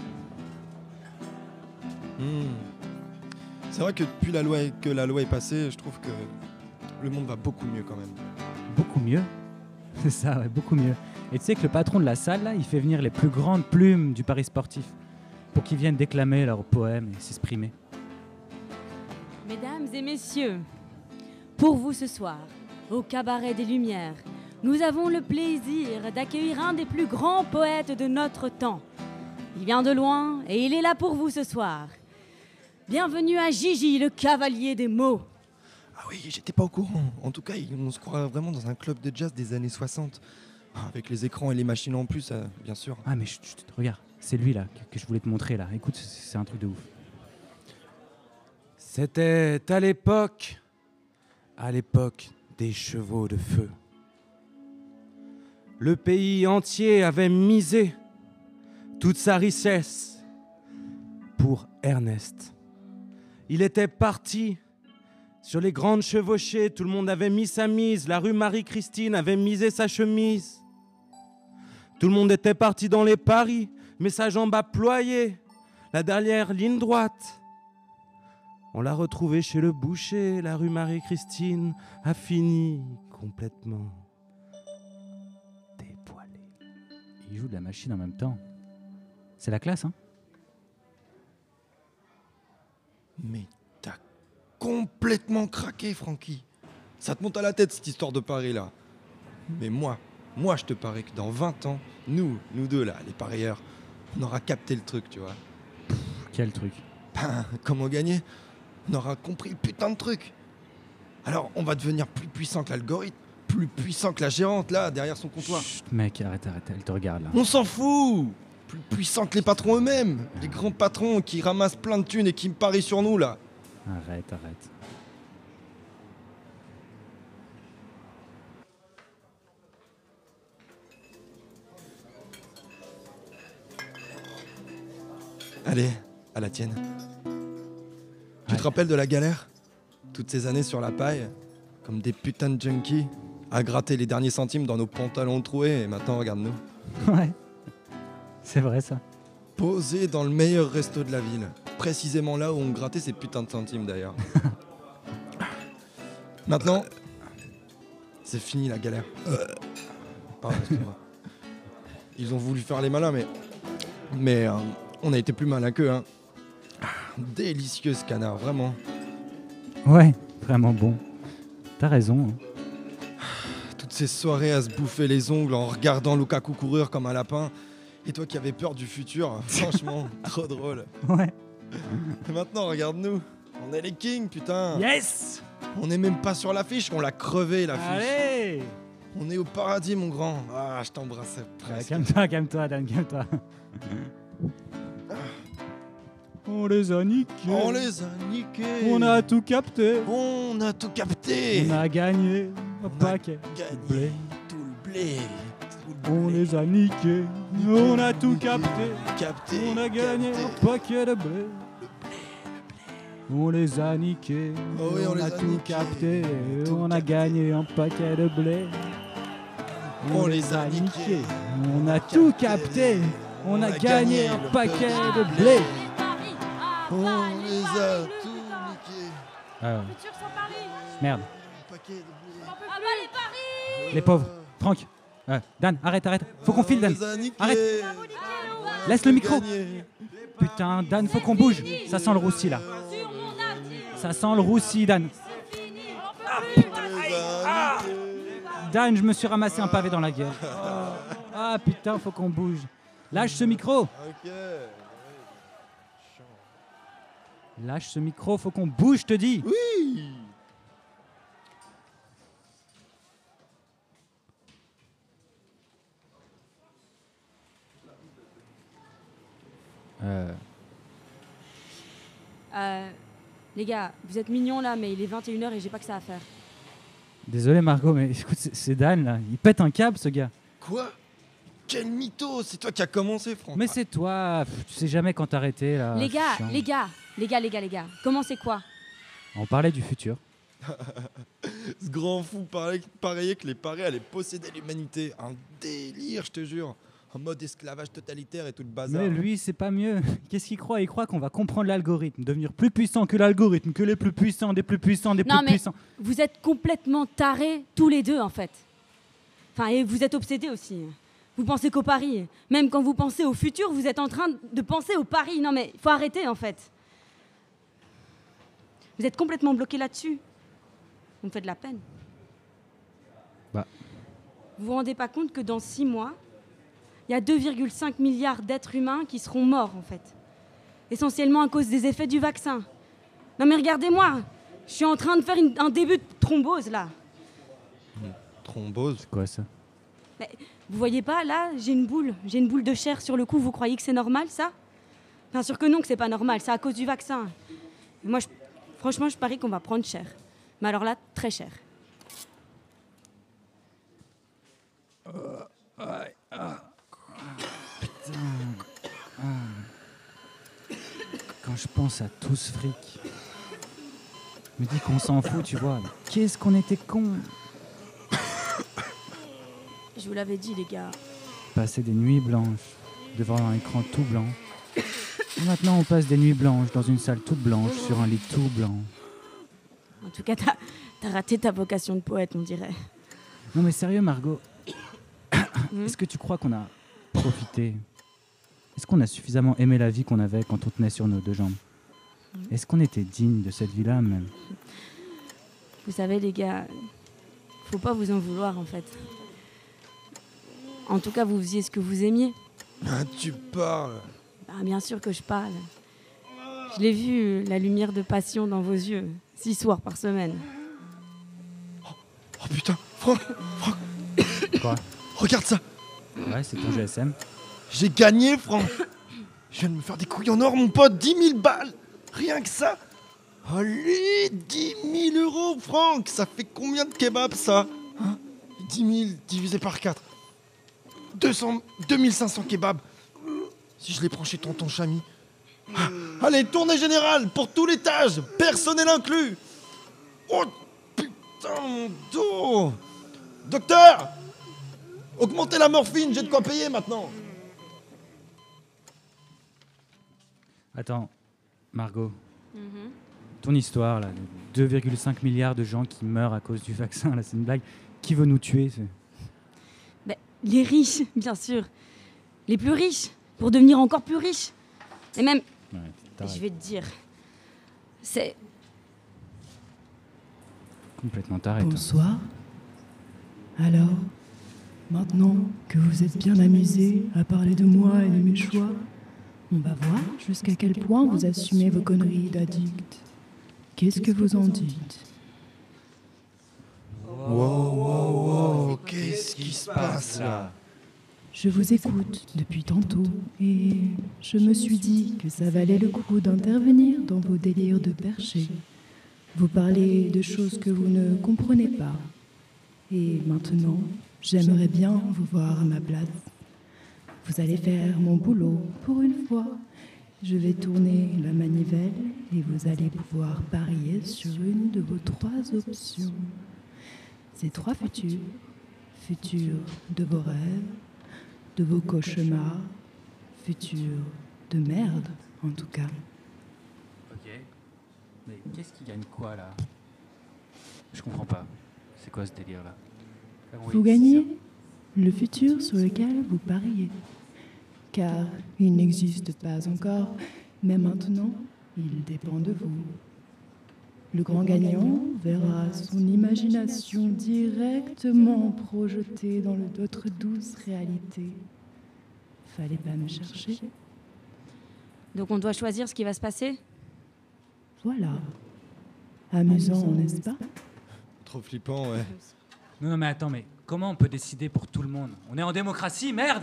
Mmh. C'est vrai que depuis la loi, que la loi est passée, je trouve que le monde va beaucoup mieux quand même. Beaucoup mieux? C'est ça, ouais, beaucoup mieux. Et tu sais que le patron de la salle, là, il fait venir les plus grandes plumes du pari sportif pour qu'ils viennent déclamer leurs poèmes et s'exprimer. Mesdames et messieurs, pour vous ce soir, au Cabaret des Lumières, nous avons le plaisir d'accueillir un des plus grands poètes de notre temps. Il vient de loin et il est là pour vous ce soir. Bienvenue à Gigi, le cavalier des mots. Ah oui, j'étais pas au courant. En tout cas, on se croit vraiment dans un club de jazz des années soixante. Avec les écrans et les machines en plus, euh, bien sûr. Ah mais chut, chut, regarde, c'est lui là que, que je voulais te montrer là. Écoute, c'est un truc de ouf. C'était à l'époque, à l'époque des chevaux de feu. Le pays entier avait misé toute sa richesse pour Ernest. Il était parti sur les grandes chevauchées, tout le monde avait mis sa mise, la rue Marie-Christine avait misé sa chemise. Tout le monde était parti dans les paris, mais sa jambe a ployé, la dernière ligne droite. On l'a retrouvé chez le boucher, la rue Marie-Christine a fini complètement dépoilé. Il joue de la machine en même temps. C'est la classe, hein? Mais t'as complètement craqué, Francky. Ça te monte à la tête, cette histoire de pari, là. Mais moi, moi, je te parie que dans vingt ans, nous, nous deux, là, les parieurs, on aura capté le truc, tu vois. Pff, quel truc? Ben, comment gagner? On aura compris le putain de truc. Alors, on va devenir plus puissant que l'algorithme, plus puissant que la gérante, là, derrière son comptoir. Chut, mec, arrête, arrête, elle te regarde, là. On s'en fout! Plus puissant que les patrons eux-mêmes, les grands patrons qui ramassent plein de thunes et qui me parient sur nous, là. Arrête, arrête. Allez, à la tienne. Tu te rappelles de la galère? Toutes ces années sur la paille, comme des putains de junkies, à gratter les derniers centimes dans nos pantalons troués, et maintenant regarde-nous. Ouais, c'est vrai ça. Posé dans le meilleur resto de la ville, précisément là où on grattait ces putains de centimes d'ailleurs. Maintenant, c'est fini la galère. Pardon, excuse-moi. Ils ont voulu faire les malins, mais... Mais euh, on a été plus malins qu'eux, hein. Délicieux ce canard, vraiment. Ouais, vraiment bon. T'as raison. hein. Toutes ces soirées à se bouffer les ongles en regardant Lukaku courir comme un lapin. Et toi qui avais peur du futur, franchement, trop drôle. Ouais. Et maintenant, regarde-nous. On est les kings, putain. Yes. On est même pas sur l'affiche, on l'a crevé l'affiche. Allez. On est au paradis, mon grand. Ah, je t'embrassais presque. Calme-toi, calme-toi, Dan, calme-toi. On les a niqués. On les a niqués. On a tout capté. On a tout capté. On a gagné un paquet de blé. Tout le blé. On les a niqués. On a tout capté. Capté. On a gagné un paquet de blé. On les a niqués. Oh oui, on on les a a tout niqués. capté. Tout On a gagné un paquet de blé. On les a niqués. On a tout capté. On a gagné un paquet de blé. On les a tout niqués. Ah ouais. Futur sans Paris. Merde. Paquet de blé. Ah bah les Paris. Les pauvres. Franck. Euh, Dan, arrête, arrête. Faut qu'on file, Dan. On les a niqués. Arrête. On Laisse a le micro. gagné. Putain, Dan, faut qu'on bouge. Ça sent le roussi, là. Ça sent le roussi, Dan. Ah, putain. Ah. Dan, je me suis ramassé un pavé dans la gueule. Ah, putain, faut qu'on bouge. Lâche ce micro. Ok. Lâche ce micro, faut qu'on bouge, je te dis. Oui. Euh, Euh, les gars, vous êtes mignons là, mais il est vingt et une heures et j'ai pas que ça à faire. désolé, Margot, mais écoute, c'est- c'est Dan, là. Il pète un câble, ce gars. Quoi? Quel mytho! C'est toi qui as commencé, Franck. Mais c'est toi. Pff, tu sais jamais quand t'arrêter, là. les gars, Chiant. les gars, les gars, les gars, les gars, comment c'est quoi? On parlait du futur. Ce grand fou parlait, pariait que les paris allaient posséder l'humanité. Un délire, je te jure. En mode esclavage totalitaire et tout le bazar. Mais lui, c'est pas mieux. Qu'est-ce qu'il croit? Il croit qu'on va comprendre l'algorithme, devenir plus puissant que l'algorithme, que les plus puissants, des plus puissants, des Non plus mais puissants. vous êtes complètement tarés tous les deux en fait. Enfin, et vous êtes obsédés aussi. Vous pensez qu'au Paris. Même quand vous pensez au futur, vous êtes en train de penser au Paris. Non mais il faut arrêter en fait. Vous êtes complètement bloqués là-dessus. Vous me faites de la peine. Bah. Vous vous rendez pas compte que dans six mois, il y a deux virgule cinq milliards d'êtres humains qui seront morts en fait. Essentiellement à cause des effets du vaccin. Non mais regardez-moi, je suis en train de faire une- un début de thrombose là. Thrombose? C'est quoi ça? Mais vous voyez pas, là, j'ai une boule. J'ai une boule de chair sur le cou. Vous croyez que c'est normal, ça? Bien sûr que non, que c'est pas normal. C'est à cause du vaccin. Et moi, je- franchement, je parie qu'on va prendre cher. Mais alors là, très cher. Putain. Ah. Quand je pense à tout ce fric, je me dis qu'on s'en fout, tu vois. Mais qu'est-ce qu'on était cons. Je vous l'avais dit, les gars. Passer des nuits blanches devant un écran tout blanc. Et maintenant, on passe des nuits blanches dans une salle toute blanche sur un lit tout blanc. En tout cas, t'as t'as raté ta vocation de poète, on dirait. Non mais sérieux, Margot. Est-ce que tu crois qu'on a profité? Est-ce qu'on a suffisamment aimé la vie qu'on avait quand on tenait sur nos deux jambes? Est-ce qu'on était digne de cette vie-là même? Vous savez, les gars, faut pas vous en vouloir, en fait. En tout cas, vous faisiez ce que vous aimiez. Ah, tu parles. Ah, bien sûr que je parle. Je l'ai vu, la lumière de passion dans vos yeux, six soirs par semaine. Oh putain, Franck, Franck, Quoi? regarde ça. Ouais, c'est ton G S M. J'ai gagné, Franck. Je viens de me faire des couilles en or, mon pote. dix mille balles. Rien que ça. Allez, dix mille euros, Franck. Ça fait combien de kebabs, ça, hein? dix mille divisé par quatre. deux cents, deux mille cinq cents kebabs. Si je les prends chez tonton Chami. Ah, allez, tournée générale pour tout l'étage. Personnel inclus. Oh, putain, mon dos. Docteur, augmentez la morphine. J'ai de quoi payer maintenant. Attends, Margot. Mhm. ton histoire, là, de deux virgule cinq milliards de gens qui meurent à cause du vaccin, là, c'est une blague. Qui veut nous tuer? Ben, les riches, bien sûr. Les plus riches, pour devenir encore plus riches. Et même, ouais, je vais te dire, c'est... Complètement taré. Bonsoir. Alors, maintenant que vous êtes bien amusés à parler de moi et de mes choix, on va voir jusqu'à quel point vous assumez vos conneries d'addict. Qu'est-ce que vous en dites? Wow, wow, wow, qu'est-ce qui se passe là? Je vous écoute depuis tantôt et je me suis dit que ça valait le coup d'intervenir dans vos délires de perché. Vous parlez de choses que vous ne comprenez pas. Et maintenant, j'aimerais bien vous voir à ma place. Vous allez faire mon boulot pour une fois. Je vais tourner la manivelle et vous allez pouvoir parier sur une de vos trois options. Ces trois futurs, futurs de vos rêves, de vos cauchemars, futurs de merde en tout cas. Ok. Mais qu'est-ce qui gagne quoi là? Je comprends pas. C'est quoi ce délire là? Vous gagnez le futur sur lequel vous pariez. Car il n'existe pas encore, mais maintenant, il dépend de vous. Le grand gagnant verra son imagination directement projetée dans notre douce réalité. Fallait pas me chercher. Donc on doit choisir ce qui va se passer? Voilà. Amusant, n'est-ce pas? Trop flippant, ouais. Non, non, mais attends, mais comment on peut décider pour tout le monde? On est en démocratie, merde!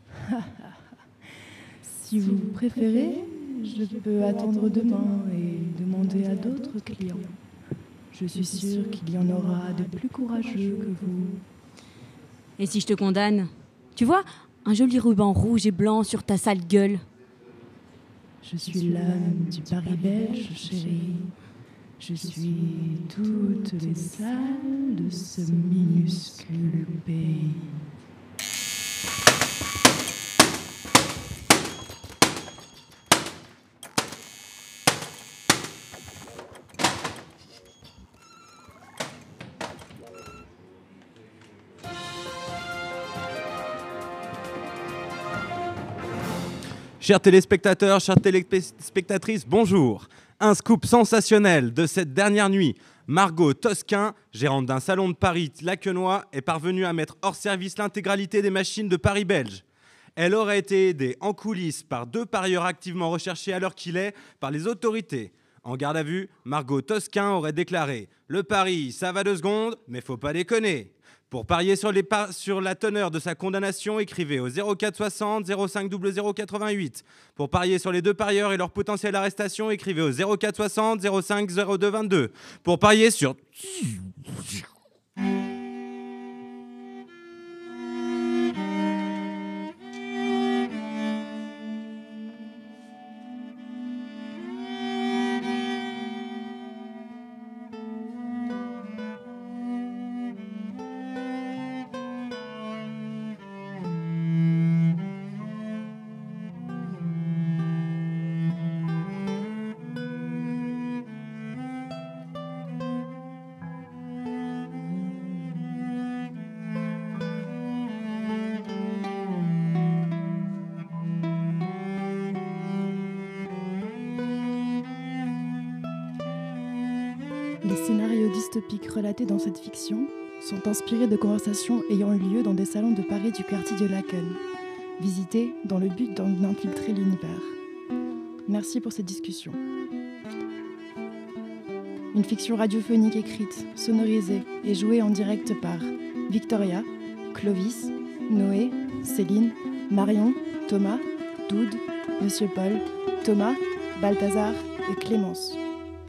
Si vous préférez, je peux attendre demain et demander à d'autres clients. Je suis sûre qu'il y en aura de plus courageux que vous. Et si je te condamne? Tu vois, un joli ruban rouge et blanc sur ta sale gueule. Je suis l'âme du Paris belge, chérie. Je suis toutes les salles de ce minuscule pays. Chers téléspectateurs, chères téléspectatrices, bonjour. Un scoop sensationnel de cette dernière nuit. Margot Tosquin, gérante d'un salon de Paris Laquenois, est parvenue à mettre hors service l'intégralité des machines de Paris belge. Elle aurait été aidée en coulisses par deux parieurs activement recherchés à l'heure qu'il est par les autorités. En garde à vue, Margot Tosquin aurait déclaré « Le pari, ça va deux secondes, mais faut pas déconner ». Pour parier sur, les par- sur la teneur de sa condamnation, écrivez au zéro quatre soixante zéro cinq zéro zéro quatre-vingt-huit. Pour parier sur les deux parieurs et leur potentielle arrestation, écrivez au zéro quatre soixante zéro cinq zéro deux vingt-deux. Pour parier sur... Les scénarios dystopiques relatés dans cette fiction sont inspirés de conversations ayant eu lieu dans des salons de Paris du quartier de Laken, visités dans le but d'en infiltrer l'univers. Merci pour cette discussion. Une fiction radiophonique écrite, sonorisée et jouée en direct par Victoria, Clovis, Noé, Céline, Marion, Thomas, Doud, Monsieur Paul, Thomas, Balthazar et Clémence.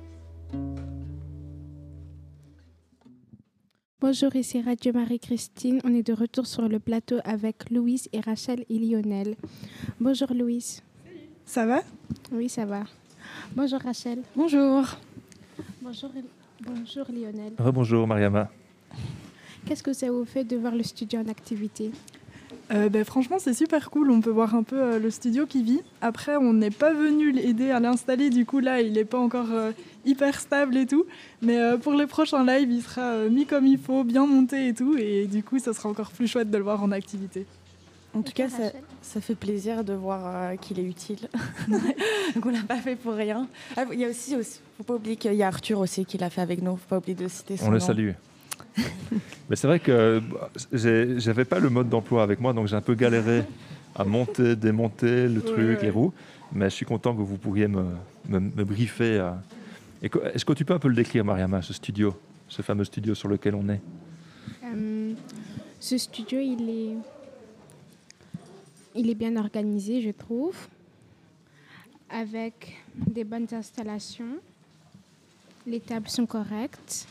Bonjour, ici Radio Marie-Christine. On est de retour sur le plateau avec Louise et Rachel et Lionel. Bonjour Louise. Ça va? Oui, ça va. Bonjour Rachel. Bonjour. Bonjour, bonjour Lionel. Rebonjour Mariama. Qu'est-ce que ça vous fait de voir le studio en activité? Euh, ben, franchement, c'est super cool. On peut voir un peu euh, le studio qui vit. Après, on n'est pas venu l'aider à l'installer. Du coup, là, il n'est pas encore euh, hyper stable et tout. Mais euh, pour les prochains lives, il sera euh, mis comme il faut, bien monté et tout. Et du coup, ça sera encore plus chouette de le voir en activité. En tout cas, ça, ça fait plaisir de voir euh, qu'il est utile. Donc, on l'a pas fait pour rien. Ah, il y a aussi, aussi, faut pas oublier qu'il y a Arthur aussi qui l'a fait avec nous. Faut pas oublier de citer son nom. On le salue. Mais c'est vrai que j'ai, j'avais pas le mode d'emploi avec moi, donc j'ai un peu galéré à monter, démonter le truc, ouais, ouais. les roues. Mais je suis content que vous pourriez me, me, me briefer. À... Et que, est-ce que tu peux un peu le décrire, Mariama, ce studio, ce fameux studio sur lequel on est? euh, Ce studio, il est, il est bien organisé, je trouve, avec des bonnes installations. Les tables sont correctes.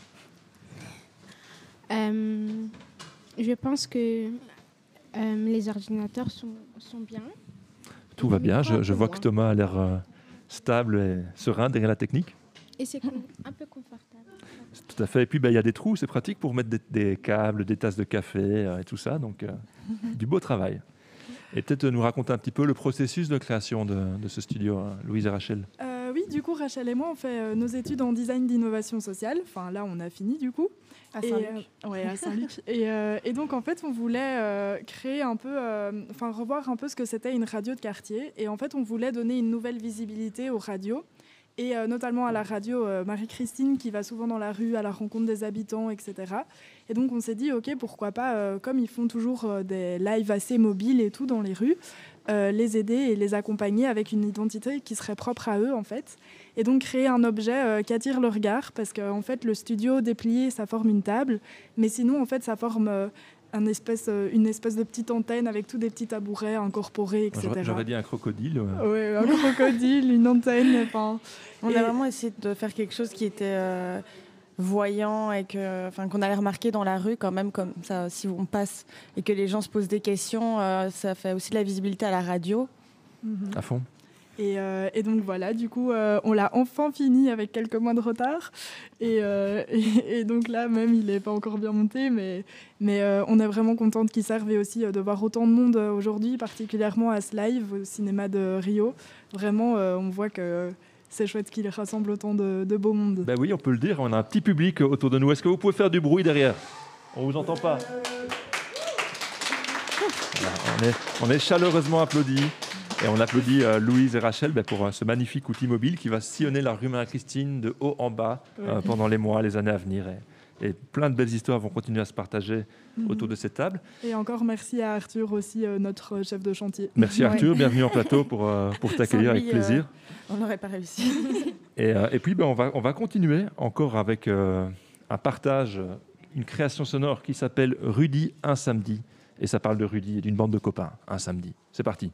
Euh, je pense que euh, les ordinateurs sont, sont bien. Tout va bien. Je, je vois que Thomas a l'air euh, stable et serein derrière la technique. Et c'est un peu confortable. Tout à fait. Et puis, ben, y a des trous. C'est pratique pour mettre des, des câbles, des tasses de café euh, et tout ça. Donc, euh, du beau travail. Et peut-être nous raconter un petit peu le processus de création de, de ce studio, hein, Louise et Rachel. Euh, oui, du coup, Rachel et moi, on fait euh, nos études en design d'innovation sociale. Enfin, là, on a fini, du coup. À Saint-Luc. Euh, ouais, à Saint-Luc. et, euh, et donc, en fait, on voulait euh, créer un peu, enfin, euh, revoir un peu ce que c'était une radio de quartier. Et en fait, on voulait donner une nouvelle visibilité aux radios. Et euh, notamment à la radio euh, Marie-Christine, qui va souvent dans la rue à la rencontre des habitants, et cetera. Et donc, on s'est dit, OK, pourquoi pas, euh, comme ils font toujours euh, des lives assez mobiles et tout dans les rues, euh, les aider et les accompagner avec une identité qui serait propre à eux, en fait. Et donc, créer un objet euh, qui attire le regard, parce qu'en fait, le studio déplié, ça forme une table, mais sinon, en fait, ça forme euh, un espèce, euh, une espèce de petite antenne avec tous des petits tabourets incorporés, et cetera. J'aurais, j'aurais dit un crocodile. Ouais, ouais un crocodile, une antenne, enfin... On et... a vraiment essayé de faire quelque chose qui était euh, voyant et que, enfin, qu'on allait remarquer dans la rue quand même, comme ça, si on passe et que les gens se posent des questions, euh, ça fait aussi de la visibilité à la radio. Mm-hmm. À fond. Et, euh, et donc voilà, du coup, euh, on l'a enfin fini avec quelques mois de retard. Et, euh, et, et donc là, même, il n'est pas encore bien monté, mais, mais euh, on est vraiment contente qu'il serve et aussi euh, de voir autant de monde aujourd'hui, particulièrement à ce live au cinéma de Rio. Vraiment, euh, on voit que c'est chouette qu'il rassemble autant de, de beau monde. Ben oui, on peut le dire, on a un petit public autour de nous. Est-ce que vous pouvez faire du bruit derrière? On ne vous entend pas. Voilà, on, est, on est chaleureusement applaudis. Et on applaudit euh, Louise et Rachel ben, pour euh, ce magnifique outil mobile qui va sillonner la rue Marie-Christine de haut en bas euh, pendant les mois, les années à venir. Et, et plein de belles histoires vont continuer à se partager mm-hmm. autour de cette table. Et encore merci à Arthur aussi, euh, notre chef de chantier. Merci Arthur, ouais. Bienvenue en plateau pour, euh, pour t'accueillir lui, avec plaisir. Euh, on n'aurait pas réussi. et, euh, et puis ben, on, va, on va continuer encore avec euh, un partage, une création sonore qui s'appelle Rudy, un samedi. Et ça parle de Rudy et d'une bande de copains, un samedi. C'est parti.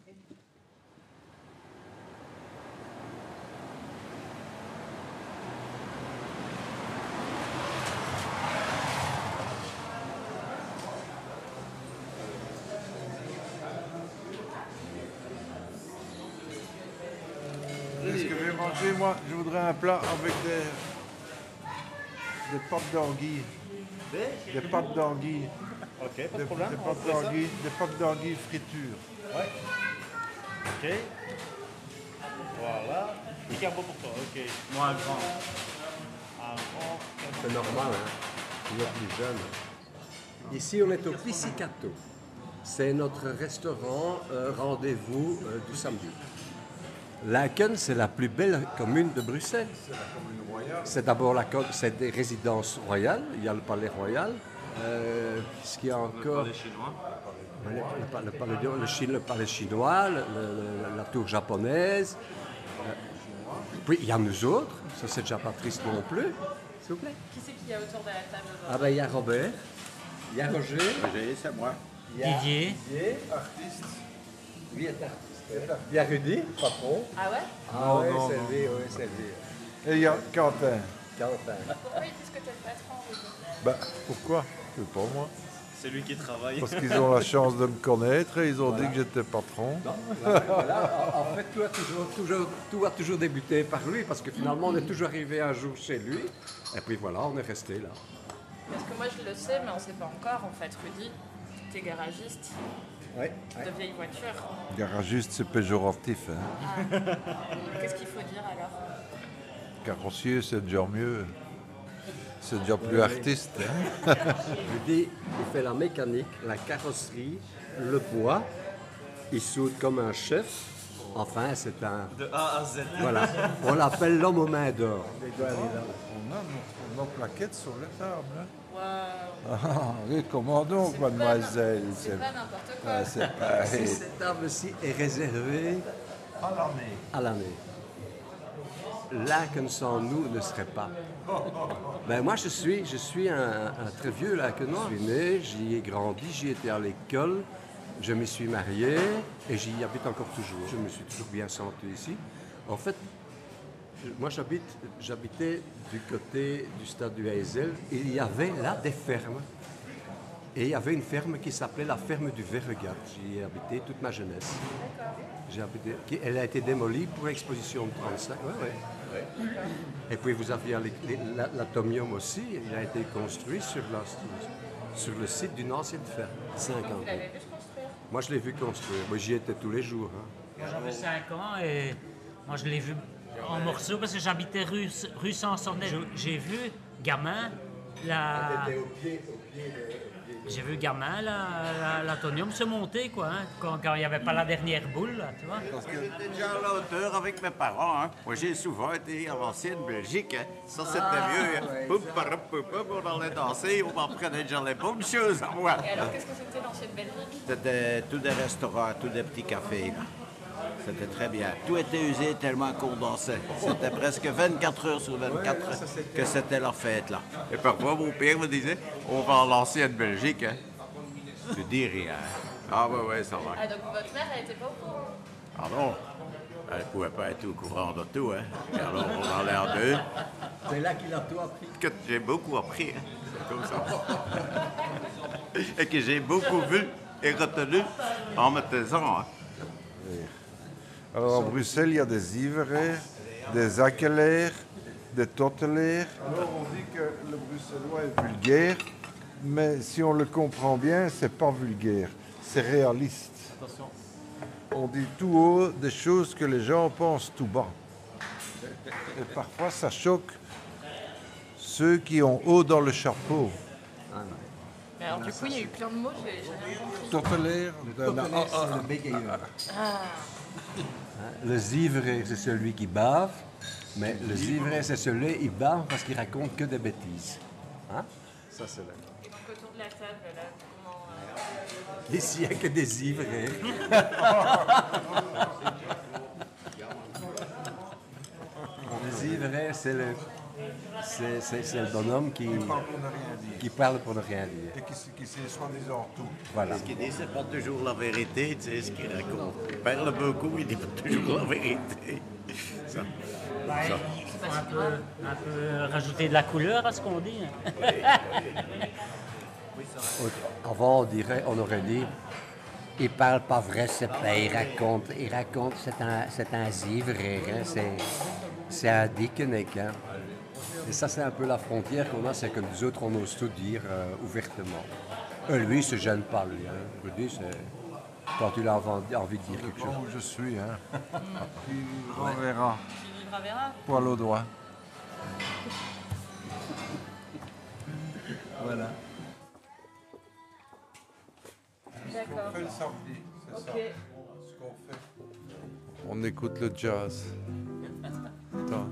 Qu'est-ce que je vais manger, moi? Je voudrais un plat avec des, des pâtes d'anguille. Des, des pâtes d'anguille. Ok, pas de des, problème. Des pâtes d'anguille, des pâtes d'anguille friture. Ouais. Ok. Voilà. Et carbo pour toi, ok. Moi un grand. Un grand. C'est normal, hein. Tu es plus jeune. Ici, on est au Pizzicato. C'est notre restaurant euh, rendez-vous euh, du samedi. Laeken, c'est la plus belle commune de Bruxelles. C'est la commune royale. C'est d'abord la, c'est des résidences royales. Il y a le palais royal. Euh, ce qu'il y a encore. Le palais chinois. Le, le, le, palais, le, Chine, le palais chinois, le, le, la tour japonaise. Euh, puis il y a nous autres. Ça, c'est déjà pas triste non plus. S'il vous plaît. Qui c'est qu'il y a autour de la table aujourd'hui? Ah ben il y a Robert. Il y a Roger. Roger, c'est moi. Il y a Didier. Didier, artiste. Lui est artiste. Il y a Rudy, patron. Ah ouais? Ah oui, non, c'est non. lui, oui, c'est lui. Et il y a Quentin. Quentin. Pourquoi ils disent que t'es le patron, Rudy? Bah, pourquoi? Je sais pas, moi. C'est lui qui travaille. Parce qu'ils ont la chance de me connaître et ils ont voilà. dit que j'étais patron. Non, voilà, voilà. En fait, tout a, toujours, toujours, tout a toujours débuté par lui, parce que finalement, on est toujours arrivé un jour chez lui. Et puis voilà, on est resté là. Parce que moi, je le sais, mais on ne sait pas encore, en fait, Rudy. Tu es garagiste. Ouais, de vieilles voitures. Garagiste, c'est péjoratif. Hein. Ah. Qu'est-ce qu'il faut dire alors? Carrossier, c'est déjà mieux. C'est déjà plus Oui, artiste. oui. Hein. Je dis, il fait la mécanique, la carrosserie, le bois, il soude comme un chef. Enfin, c'est un... De A à Z. Voilà, on l'appelle l'homme aux mains d'or. On a nos, nos plaquettes sur la table. Hein. Wow. Ah, oui, comment donc, mademoiselle? C'est pas n'importe quoi. Ah, c'est pas... Si cette table-ci est réservée à l'année. À l'année. Laken sans nous ne serait pas. Ben moi, je suis, je suis un, un très vieux Lakenois. Je suis né, j'y ai grandi, j'y étais à l'école, je me suis marié et j'y habite encore toujours. Je me suis toujours bien senti ici. En fait, moi, j'habite, j'habitais du côté du stade du Heysel et il y avait là des fermes. Et il y avait une ferme qui s'appelait la ferme du Verregat. J'y ai habité toute ma jeunesse. J'ai habité, qui- elle a été démolie pour l'exposition de trente-cinq. Ouais, ouais. Et puis vous aviez les- les- la- l'atomium aussi. Il a été construit sur, la, sur le site d'une ancienne ferme. cinquante ans. Vous l'avez vu construire? Moi, je l'ai vu construire. Moi, j'y étais tous les jours. hein. Moi, j'avais cinq ans et moi je l'ai vu en morceaux parce que j'habitais rue, rue Sansonnet. Je- J'ai vu gamin la. J'ai vu gamin la- la- l'atonium se monter quoi, hein, quand quand il n'y avait pas la dernière boule, là, tu vois. J'étais déjà à la hauteur avec mes parents. Hein. Moi, j'ai souvent été à l'ancienne Belgique. Hein. Ça, c'était Ah, mieux. Hein. ouais. Poup, parap, poup, poup, on allait danser, on m'apprenait déjà les bonnes choses à moi. Et alors, qu'est-ce que c'était l'ancienne Belgique? C'était tous des restaurants, tous des petits cafés. là. C'était très bien. Tout était usé tellement qu'on dansait. C'était presque vingt-quatre heures sur vingt-quatre que c'était la fête, là. Et parfois, mon père me disait, on va à l'ancienne Belgique, hein. Tu dis rien. Ah ouais, ouais, ça va. Ah, donc votre mère, elle était pas au courant? Ah non, elle ne pouvait pas être au courant de tout, hein. Et alors, on allait à deux. C'est là qu'il a tout appris. Que j'ai beaucoup appris, hein. C'est comme ça. Et que j'ai beaucoup vu et retenu en me taisant, hein. Alors, à Bruxelles, il y a des ivraires, des akelaires, des totelaires. Alors, on dit que le bruxellois est vulgaire, mais si on le comprend bien, c'est pas vulgaire, c'est réaliste. On dit tout haut des choses que les gens pensent tout bas. Et parfois, ça choque ceux qui ont haut dans le chapeau. Mais alors, du coup, il y a eu plein de mots, j'ai j'ai rien compris. Totelaire, Totelaire, c'est le bégayeur. Ah. Le zivré, c'est celui qui bave, mais le zivré, c'est celui qui bave parce qu'il raconte que des bêtises. Hein? Ça, c'est là. Et donc, autour de la table, là, comment. euh, Ici, il n'y a que des ivrés. Les ivrés, c'est le, c'est, c'est, c'est le bonhomme qui, Qui parle pour ne rien dire. qui parle pour ne rien dire. Et qui, qui sait soi-disant tout. Voilà. Ce qu'il dit, c'est pas toujours la vérité, tu sais, ce qu'il raconte. Il parle beaucoup, il dit pas toujours la vérité. Ça. Ouais, Ça. il faut un peu, un peu rajouter de la couleur à ce qu'on dit. Avant, on dirait, on aurait dit, il parle pas vrai, c'est pas, il raconte, il raconte, c'est un, c'est un zivré, hein, c'est, c'est un dickenek, hein. Et ça, c'est un peu la frontière qu'on a, c'est que nous autres, on ose tout dire euh, ouvertement. Et lui, il se gêne pas, lui, hein. Je vous dis, c'est quand il a envie, envie de dire quelque chose. Où je suis, hein. Qui Ouais. on verra. Qui vivra verra. Poil au doigt. Voilà. D'accord. On fait le samedi, c'est Ok. ça. Ce qu'on fait. On écoute le jazz. Attends.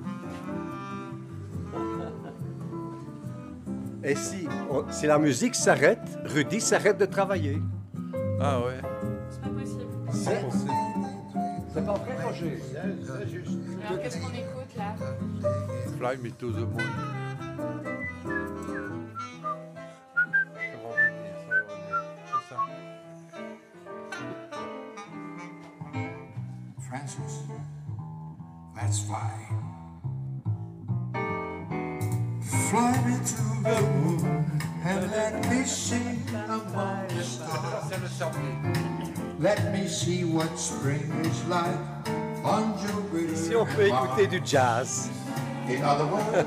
Et si, on- si la musique s'arrête, Rudy s'arrête de travailler. Ah ouais. C'est pas possible. C'est possible. C'est pas vrai, Roger. Alors, qu'est-ce qu'on écoute, là? Fly me to the moon. C'est ça. Francis, let's fly. Fly me to the moon and let me sing among the stars. Let me see what spring is like on Jupiter. Si on peut écouter du jazz. In other words,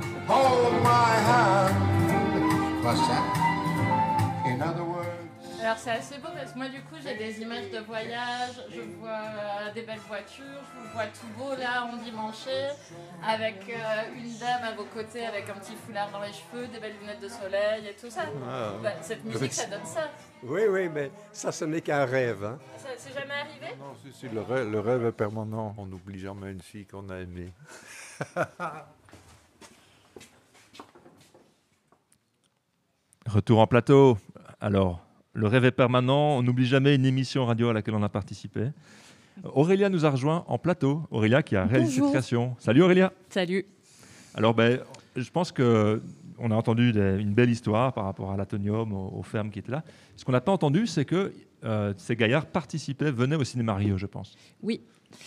hold my hand. What's that? In other words. Alors, alors c'est assez beau parce que moi du coup j'ai des images de voyage, je vois euh, des belles voitures, je vous vois tout beau là en dimanche avec euh, une dame à vos côtés avec un petit foulard dans les cheveux, des belles lunettes de soleil et tout ça. Ah. Bah, cette musique ça donne ça. Oui, oui, mais ça, ce n'est qu'un rêve. Hein. Ça c'est jamais arrivé? Non, si, si, le rêve, le rêve est permanent. On n'oublie jamais une fille qu'on a aimée. Retour en plateau. Alors, le rêve est permanent. On n'oublie jamais une émission radio à laquelle on a participé. Aurélia nous a rejoint en plateau. Aurélia qui a réalisé cette création. Salut Aurélia. Salut. Alors, ben, je pense que on a entendu des, une belle histoire par rapport à l'Atonium, aux, aux fermes qui étaient là. Ce qu'on n'a pas entendu, c'est que euh, ces gaillards participaient, venaient au cinéma Rio, je pense. Oui.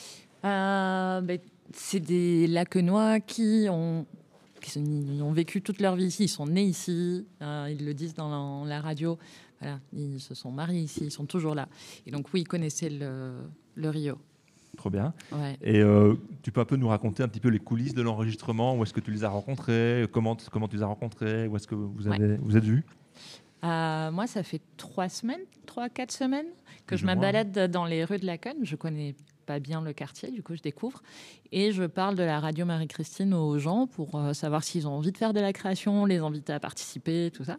Euh, ben, c'est des Lacquenois qui ont, qui sont, ils ont vécu toute leur vie ici. Ils sont nés ici. Euh, ils le disent dans la, la radio. Voilà, ils se sont mariés ici. Ils sont toujours là. Et donc, oui, ils connaissaient le, le Rio. Trop bien. Ouais. Et euh, tu peux un peu nous raconter un petit peu les coulisses de l'enregistrement? Où est-ce que tu les as rencontrés? Comment, comment tu les as rencontrés? Où est-ce que vous, avez, Ouais. vous êtes vus? Euh, moi, ça fait trois semaines, trois, quatre semaines que Plus je ou me moins. balade dans les rues de Laconne. Je connais pas bien le quartier, du coup, je découvre. Et je parle de la radio Marie-Christine aux gens pour euh, savoir s'ils ont envie de faire de la création, les inviter à participer, tout ça.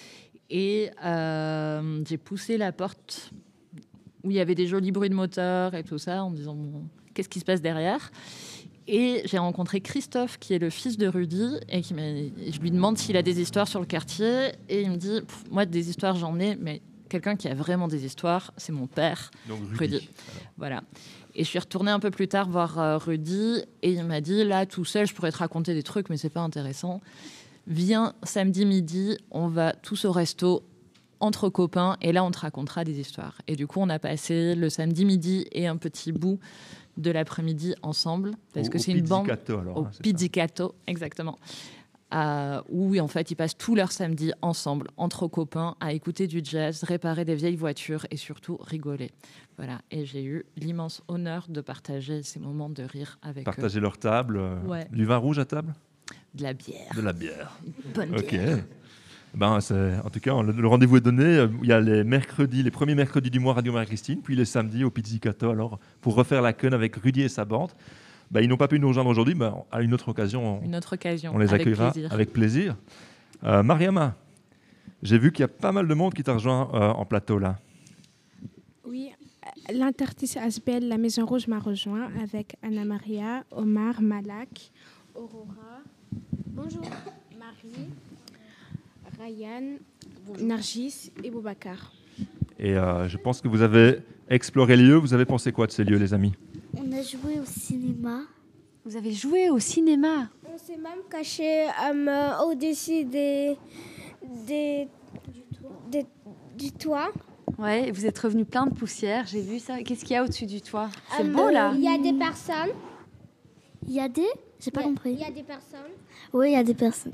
Et euh, j'ai poussé la porte où il y avait des jolis bruits de moteur et tout ça, en me disant bon, qu'est-ce qui se passe derrière. Et j'ai rencontré Christophe, qui est le fils de Rudy, et qui m'a, je lui demande s'il a des histoires sur le quartier, et il me dit, moi des histoires j'en ai, mais quelqu'un qui a vraiment des histoires, c'est mon père, Donc Rudy. Rudy. Voilà. Et je suis retournée un peu plus tard voir euh, Rudy, et il m'a dit, là tout seul, je pourrais te raconter des trucs, mais c'est pas intéressant. Viens samedi midi, on va tous au resto entre copains, et là on te racontera des histoires. Et du coup, on a passé le samedi midi et un petit bout de l'après-midi ensemble, parce Au- que au c'est une bande Pizzicato, alors, au hein, c'est ça. Pizzicato, exactement, euh, où en fait ils passent tout leur samedi ensemble entre copains à écouter du jazz, réparer des vieilles voitures et surtout rigoler. Voilà. Et j'ai eu l'immense honneur de partager ces moments de rire avec eux. Partager leur table. euh, Ouais. Du vin rouge à table? De la bière. De la bière. Une bonne Ok. bière. Ben, c'est- en tout cas, le, le rendez-vous est donné. Euh, Il y a les mercredis, les premiers mercredis du mois Radio Marie-Christine, puis les samedis au Pizzicato, alors pour refaire la queue avec Rudy et sa bande. Ben, ils n'ont pas pu nous rejoindre aujourd'hui, mais à une autre occasion, on, Une autre occasion. on les avec accueillera plaisir. avec plaisir. Euh, Mariama, j'ai vu qu'il y a pas mal de monde qui t'a rejoint euh, en plateau là. Oui, euh, l'interstice Asbel, la Maison Rouge m'a rejoint avec Anna Maria, Omar, Malak, Aurora. Bonjour. Marie, Ryan, Nargis et Boubacar. Et euh, je pense que vous avez exploré les lieux. Vous avez pensé quoi de ces lieux, les amis? On a joué au cinéma. Vous avez joué au cinéma? On s'est même caché euh, au-dessus des, des, des- du toit. Ouais, et vous êtes revenu plein de poussière, j'ai vu ça. Qu'est-ce qu'il y a au-dessus du toit? C'est Euh, beau là. Il y a des personnes. Il y a des J'ai pas Il y a- compris. Il y a des personnes. Oui, il y a des personnes.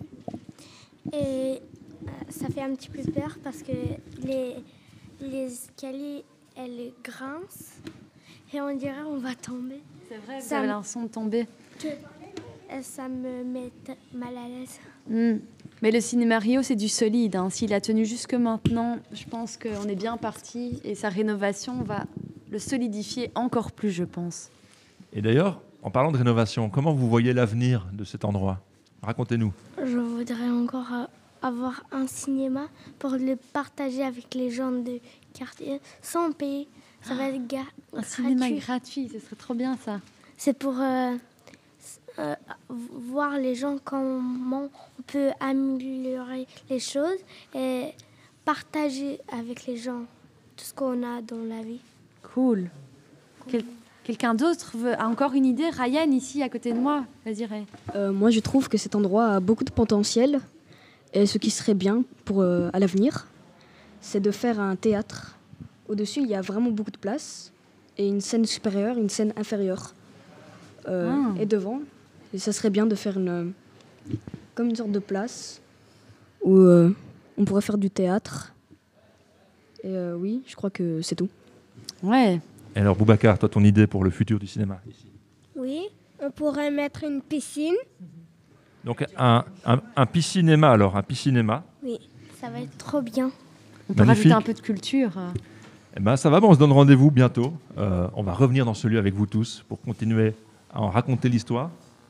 Et euh, ça fait un petit peu peur parce que les, les escaliers, elles grincent et on dirait on va tomber. C'est vrai, vous Ça avez me- l'impression de tomber. Euh, Ça me met t- mal à l'aise. Hmm. Mais le cinéma Rio, c'est du solide. Hein. S'il a tenu jusque maintenant, je pense qu'on est bien parti et sa rénovation va le solidifier encore plus, je pense. Et d'ailleurs, en parlant de rénovation, comment vous voyez l'avenir de cet endroit? Racontez-nous. Je voudrais encore euh, avoir un cinéma pour le partager avec les gens du quartier sans payer. Ça va être ga- Un gratuit. cinéma gratuit, ce serait trop bien ça. C'est pour euh, s- euh, voir les gens comment on peut améliorer les choses et partager avec les gens tout ce qu'on a dans la vie. Cool. Quel- Quelqu'un d'autre veut, a encore une idée? Ryan, ici, à côté de moi. Vas-y, Ray. Euh, moi, je trouve que cet endroit a beaucoup de potentiel. Et ce qui serait bien pour euh, à l'avenir, c'est de faire un théâtre. Au-dessus, il y a vraiment beaucoup de place. Et une scène supérieure, une scène inférieure. Euh, Ah. Et devant. Et ça serait bien de faire une, comme une sorte de place où euh, on pourrait faire du théâtre. Et euh, oui, je crois que c'est tout. Ouais. Et alors, Boubacar, toi, ton idée pour le futur du cinéma ici? Oui, on pourrait mettre une piscine. Donc, un, un, un piscinéma, alors, un piscinéma. Oui, ça va être trop bien. on peut Magnifique. rajouter un peu de culture. Eh ben, ça va, bon, on se donne rendez-vous bientôt. Euh, on va revenir dans ce lieu avec vous tous pour continuer à en raconter l'histoire.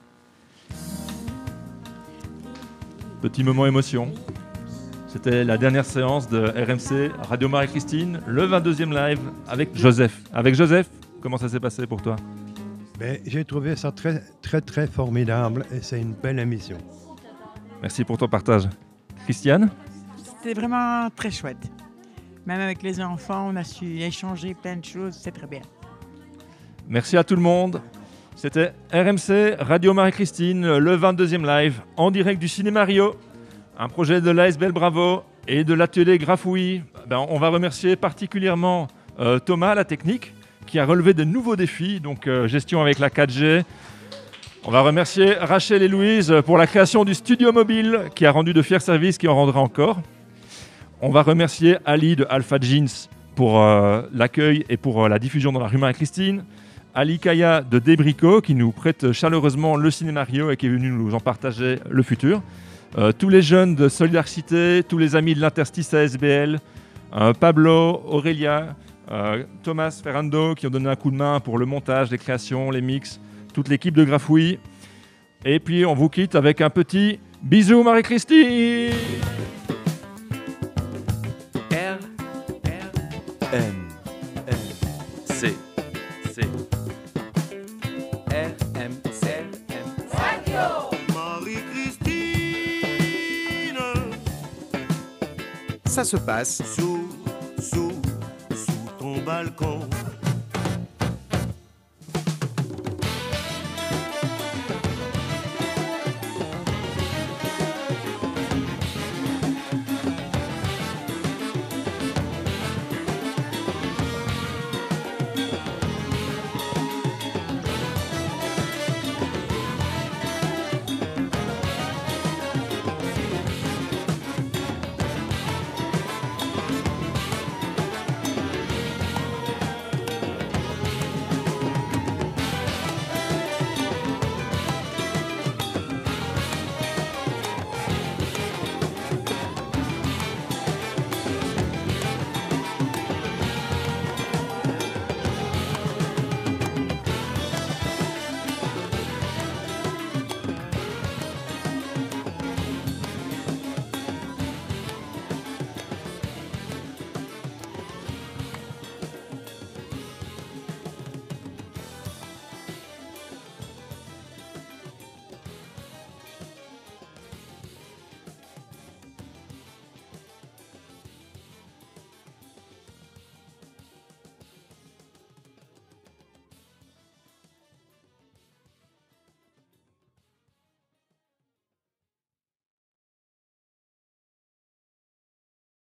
Petit moment émotion. C'était la dernière séance de R M C Radio Marie-Christine, le vingt-deuxième live avec Joseph. Avec Joseph, comment ça s'est passé pour toi? Ben, j'ai trouvé ça très, très, très formidable et c'est une belle émission. Merci pour ton partage. Christiane? C'était vraiment très chouette. Même avec les enfants, on a su échanger plein de choses, c'est très bien. Merci à tout le monde. C'était R M C Radio Marie-Christine, le vingt-deuxième live en direct du Cinéma Rio, un projet de l'A S B L Bravo et de l'atelier Grafouille. Ben, on va remercier particulièrement euh, Thomas, la technique, qui a relevé de nouveaux défis, donc euh, gestion avec la quatre G. On va remercier Rachel et Louise pour la création du studio mobile, qui a rendu de fiers services, qui en rendra encore. On va remercier Ali de Alpha Jeans pour euh, l'accueil et pour euh, la diffusion dans la rue Marie-Christine. Ali Kaya de Débrico, qui nous prête chaleureusement le Cinéma Rio et qui est venu nous en partager le futur. Euh, tous les jeunes de Solidarité, tous les amis de l'Interstice A S B L, euh, Pablo, Aurélia, euh, Thomas, Ferrando, qui ont donné un coup de main pour le montage, les créations, les mix, toute l'équipe de Grafouille. Et puis on vous quitte avec un petit bisou Marie-Christine. R, R, M, M, C, C. R, M, C, M, Radio Marie-Christine. Ça se passe sous, sous, sous ton balcon.